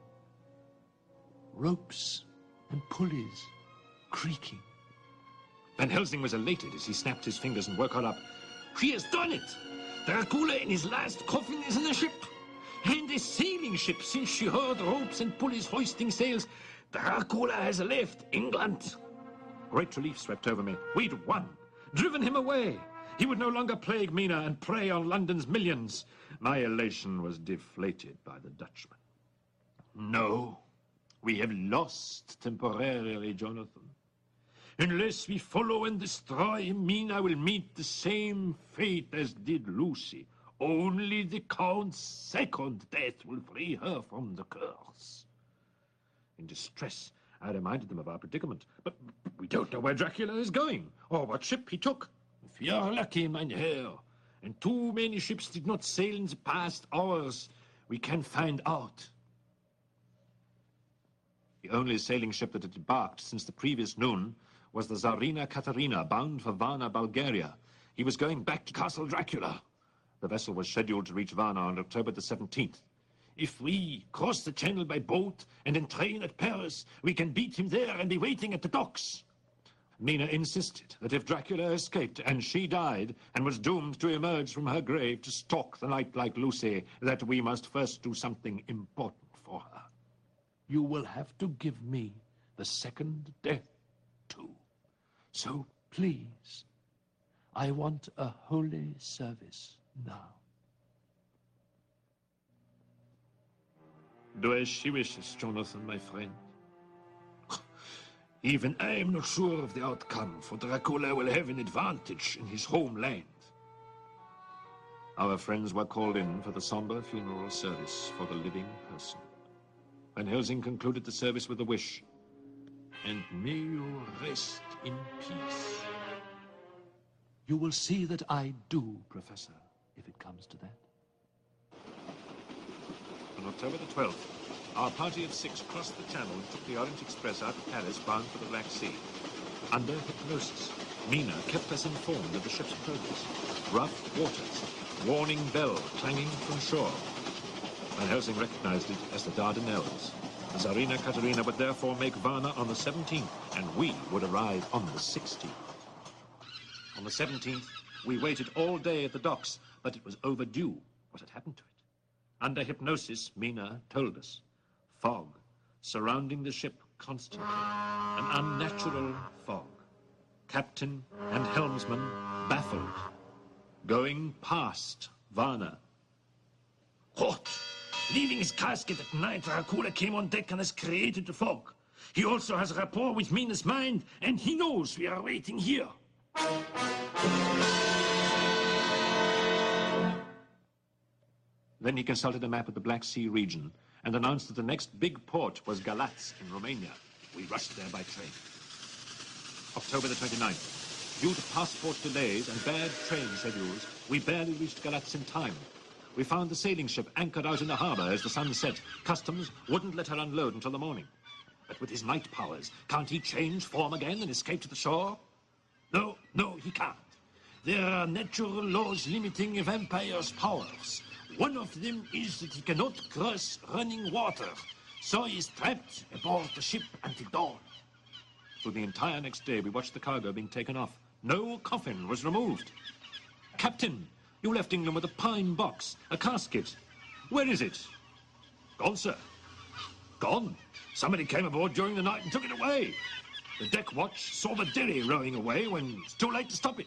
Speaker 3: ropes and pulleys creaking.
Speaker 1: Van Helsing was elated as he snapped his fingers and woke her up.
Speaker 3: She has done it! Dracula in his last coffin is in a ship. And a sailing ship, since she heard ropes and pulleys hoisting sails. Dracula has left England.
Speaker 1: Great relief swept over me.
Speaker 3: We'd won. Driven him away. He would no longer plague Mina and prey on London's millions.
Speaker 1: My elation was deflated by the Dutchman.
Speaker 3: No. We have lost temporarily, Jonathan. Unless we follow and destroy Mina will meet the same fate as did Lucy. Only the Count's second death will free her from the curse.
Speaker 1: In distress, I reminded them of our predicament.
Speaker 3: But we don't know where Dracula is going, or what ship he took. If you are lucky, mein Herr, and too many ships did not sail in the past hours, we can find out.
Speaker 1: The only sailing ship that had embarked since the previous noon was the Tsarina Katerina, bound for Varna, Bulgaria. He was going back to Castle Dracula. The vessel was scheduled to reach Varna on October the seventeenth.
Speaker 3: If we cross the channel by boat and then train at Paris, we can beat him there and be waiting at the docks.
Speaker 1: Mina insisted that if Dracula escaped and she died and was doomed to emerge from her grave to stalk the night like Lucy, that we must first do something important for her.
Speaker 3: You will have to give me the second death, too. So please, I want a holy service now.
Speaker 1: Do as she wishes, Jonathan, my friend.
Speaker 3: Even I am not sure of the outcome, for Dracula will have an advantage in his homeland.
Speaker 1: Our friends were called in for the somber funeral service for the living person. Van Helsing concluded the service with a wish.
Speaker 3: And may you rest in peace. You will see that I do, Professor, if it comes to that.
Speaker 1: On October the twelfth, our party of six crossed the Channel and took the Orient Express out of Paris, bound for the Black Sea. Under hypnosis, Mina kept us informed of the ship's progress. Rough waters, warning bell clanging from shore. Van Helsing recognized it as the Dardanelles. The Tsarina Katerina would therefore make Varna on the seventeenth, and we would arrive on the sixteenth. On the seventeenth, we waited all day at the docks, but it was overdue. What had happened to it? Under hypnosis, Mina told us. Fog, surrounding the ship constantly. An unnatural fog. Captain and helmsman baffled. Going past Varna.
Speaker 3: What? Leaving his casket at night, Dracula came on deck and has created the fog. He also has rapport with Mina's mind, and he knows we are waiting here.
Speaker 1: Then he consulted a map of the Black Sea region and announced that the next big port was Galatz in Romania. We rushed there by train. October the twenty-ninth. Due to passport delays and bad train schedules, we barely reached Galatz in time. We found the sailing ship anchored out in the harbor as the sun set. Customs wouldn't let her unload until the morning. But with his night powers, can't he change form again and escape to the shore? No, no, he can't. There are natural laws limiting a vampire's powers. One of them is that he cannot cross running water, so he is trapped aboard the ship until dawn. For the entire next day, we watched the cargo being taken off. No coffin was removed. Captain, you left England with a pine box, a casket. Where is it? Gone, sir. Gone. Somebody came aboard during the night and took it away. The deck watch saw the Derry rowing away when it's too late to stop it.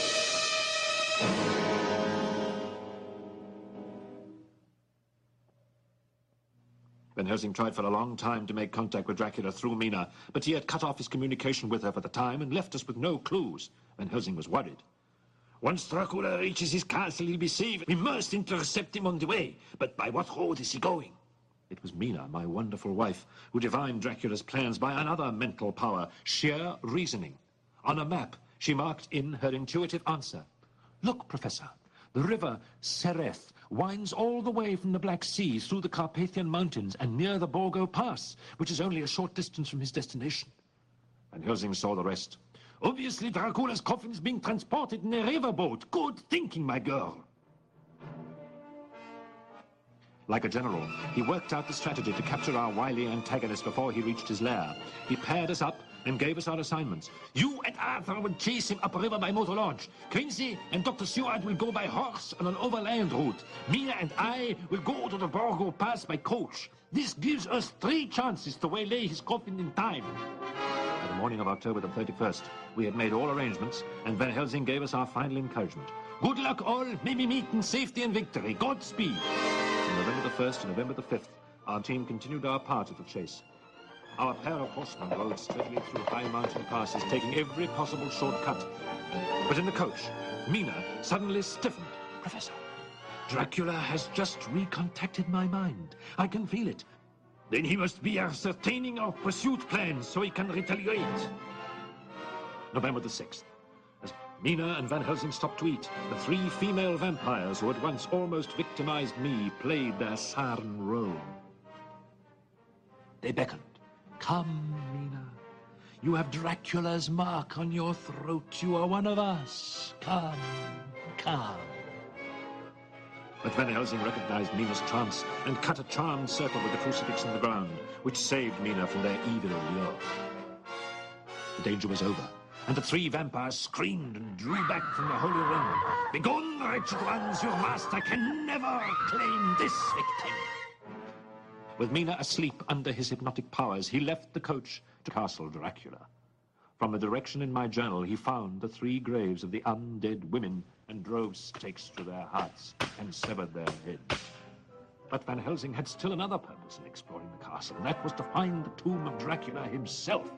Speaker 1: Van Helsing tried for a long time to make contact with Dracula through Mina, but he had cut off his communication with her for the time and left us with no clues. Van Helsing was worried. Once Dracula reaches his castle, he'll be safe. We must intercept him on the way. But by what road is he going? It was Mina, my wonderful wife, who divined Dracula's plans by another mental power, sheer reasoning. On a map, she marked in her intuitive answer. Look, Professor, the river Sereth winds all the way from the Black Sea through the Carpathian Mountains and near the Borgo Pass, which is only a short distance from his destination. Van Helsing saw the rest. Obviously, Dracula's coffin is being transported in a riverboat. Good thinking, my girl. Like a general, he worked out the strategy to capture our wily antagonist before he reached his lair. He paired us up and gave us our assignments. You and Arthur will chase him upriver by motor launch. Quincy and Doctor Seward will go by horse on an overland route. Mina and I will go to the Borgo Pass by coach. This gives us three chances to waylay his coffin in time. By the morning of October the thirty-first, we had made all arrangements, and Van Helsing gave us our final encouragement. Good luck all. May we meet in safety and victory. Godspeed. From November the first to November the fifth, our team continued our part of the chase. Our pair of horsemen rode steadily through high mountain passes, taking every possible shortcut. But in the coach, Mina suddenly stiffened. Professor, Dracula has just recontacted my mind. I can feel it. Then he must be ascertaining our pursuit plans so he can retaliate. November the sixth. As Mina and Van Helsing stopped to eat, the three female vampires who had once almost victimized me played their siren role. They beckoned. Come, Mina. You have Dracula's mark on your throat. You are one of us. Come, come. But Van Helsing recognized Mina's trance and cut a charmed circle with the crucifix in the ground, which saved Mina from their evil lure. The danger was over, and the three vampires screamed and drew back from the holy ring. Begone, wretched ones, your master can never claim this victim. With Mina asleep under his hypnotic powers, he left the coach to Castle Dracula. From a direction in my journal, he found the three graves of the undead women and drove stakes through their hearts and severed their heads. But Van Helsing had still another purpose in exploring the castle, and that was to find the tomb of Dracula himself.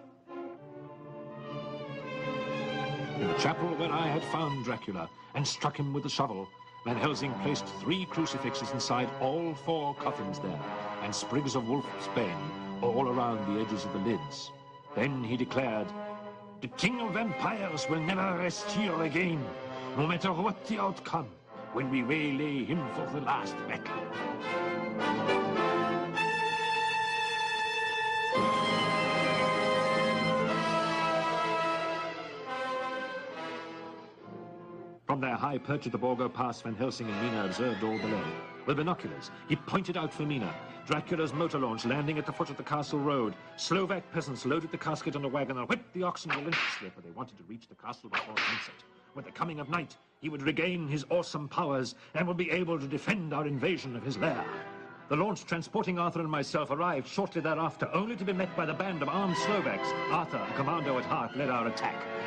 Speaker 1: In the chapel where I had found Dracula and struck him with the shovel, Van Helsing placed three crucifixes inside all four coffins there, and sprigs of wolf's bane all around the edges of the lids. Then he declared, "The king of vampires will never rest here again, no matter what the outcome, when we waylay him for the last battle." From their high perch at the Borgo Pass, Van Helsing and Mina observed all below. With binoculars, he pointed out for Mina Dracula's motor launch landing at the foot of the castle road. Slovak peasants loaded the casket on a wagon and whipped the oxen relentlessly, for they wanted to reach the castle before sunset. With the coming of night, he would regain his awesome powers and would be able to defend our invasion of his lair. The launch transporting Arthur and myself arrived shortly thereafter, only to be met by the band of armed Slovaks. Arthur, a commando at heart, led our attack.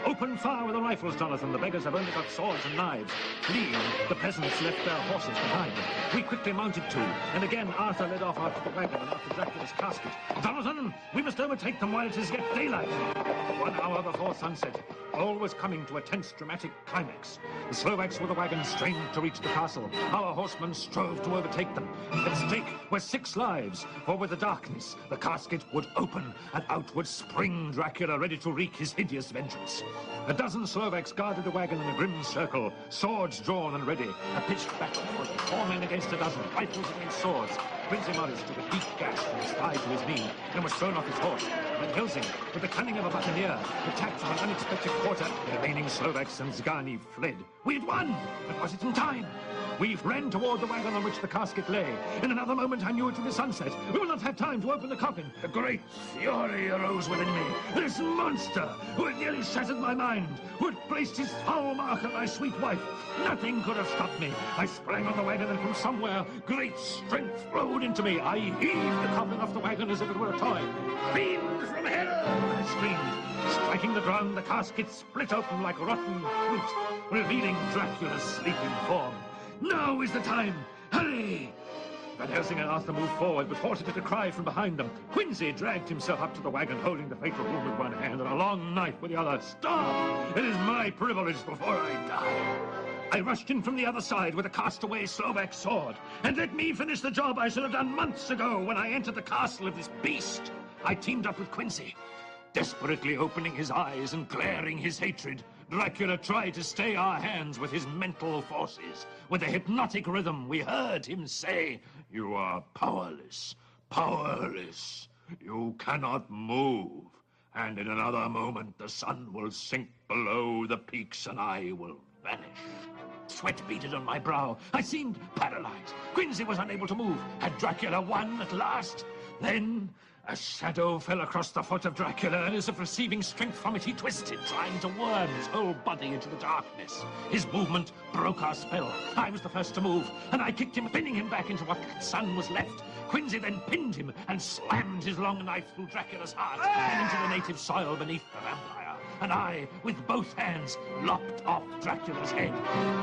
Speaker 2: Open fire with the rifles, Jonathan. The beggars have only got swords and knives. Fleeing, the peasants left their horses behind. We quickly mounted too, and again Arthur led off after the wagon and after Dracula's casket. Jonathan, we must overtake them while it is yet daylight. One hour before sunset, all was coming to a tense, dramatic climax. The Slovaks with the wagon strained to reach the castle. Our horsemen strove to overtake them. At stake were six lives, for with the darkness, the casket would open, and out would spring Dracula, ready to wreak his hideous vengeance. A dozen Slovaks guarded the wagon in a grim circle, swords drawn and ready. A pitched battle was four men against a dozen, rifles against swords. Quincy Morris took a deep gash from his thigh to his knee and was thrown off his horse. Van Helsing, with the cunning of a buccaneer, attacked from an unexpected quarter. The remaining Slovaks and Zgani fled. We had won! But was it in time? We ran toward the wagon on which the casket lay. In another moment, I knew it would be sunset. We will not have time to open the coffin. A great fury arose within me. This monster, who had nearly shattered my mind, who had placed his foul mark on my sweet wife. Nothing could have stopped me. I sprang on the wagon, and from somewhere, great strength flowed into me. I heaved the coffin off the wagon as if it were a toy. Fiend from hell! I screamed. Striking the ground, the casket split open like rotten fruit, revealing Dracula's sleeping form. Now is the time! Hurry! Van Helsing and Arthur moved forward, but halted at a cry from behind them. Quincy dragged himself up to the wagon, holding the fatal wound with one hand and a long knife with the other. Stop! It is my privilege before I die. I rushed in from the other side with a castaway Slovak sword. And let me finish the job I should have done months ago when I entered the castle of this beast. I teamed up with Quincy. Desperately opening his eyes and glaring his hatred, Dracula tried to stay our hands with his mental forces. With a hypnotic rhythm, we heard him say, "You are powerless, powerless. You cannot move. And in another moment, the sun will sink below the peaks and I will vanish." Sweat beaded on my brow. I seemed paralyzed. Quincy was unable to move. Had Dracula won at last? Then a shadow fell across the foot of Dracula, and as if receiving strength from it, he twisted, trying to worm his whole body into the darkness. His movement broke our spell. I was the first to move, and I kicked him, pinning him back into what sun was left. Quincy then pinned him and slammed his long knife through Dracula's heart and into the native soil beneath the vampire. And I, with both hands, lopped off Dracula's head.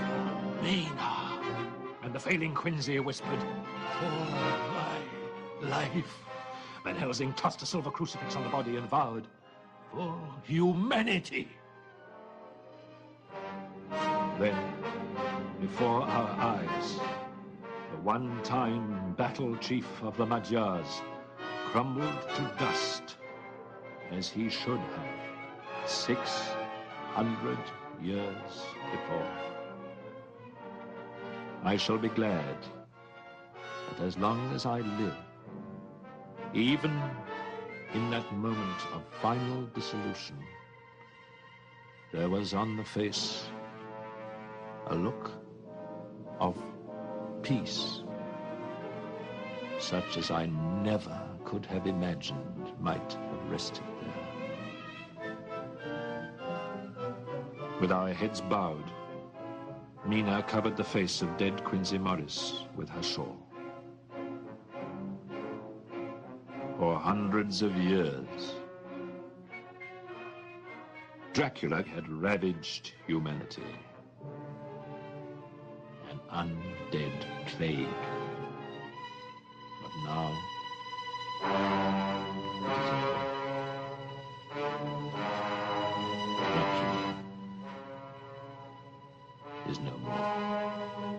Speaker 2: Mina. And the failing Quincy whispered, "For my life." Van Helsing tossed a silver crucifix on the body and vowed, "For humanity."
Speaker 1: Then, before our eyes, the one-time battle chief of the Magyars crumbled to dust, as he should have six hundred years before. I shall be glad that as long as I live, even in that moment of final dissolution, there was on the face a look of peace, such as I never could have imagined might have rested there. With our heads bowed, Mina covered the face of dead Quincy Morris with her shawl. For hundreds of years, Dracula had ravaged humanity. An undead plague. But now, Dracula is no more.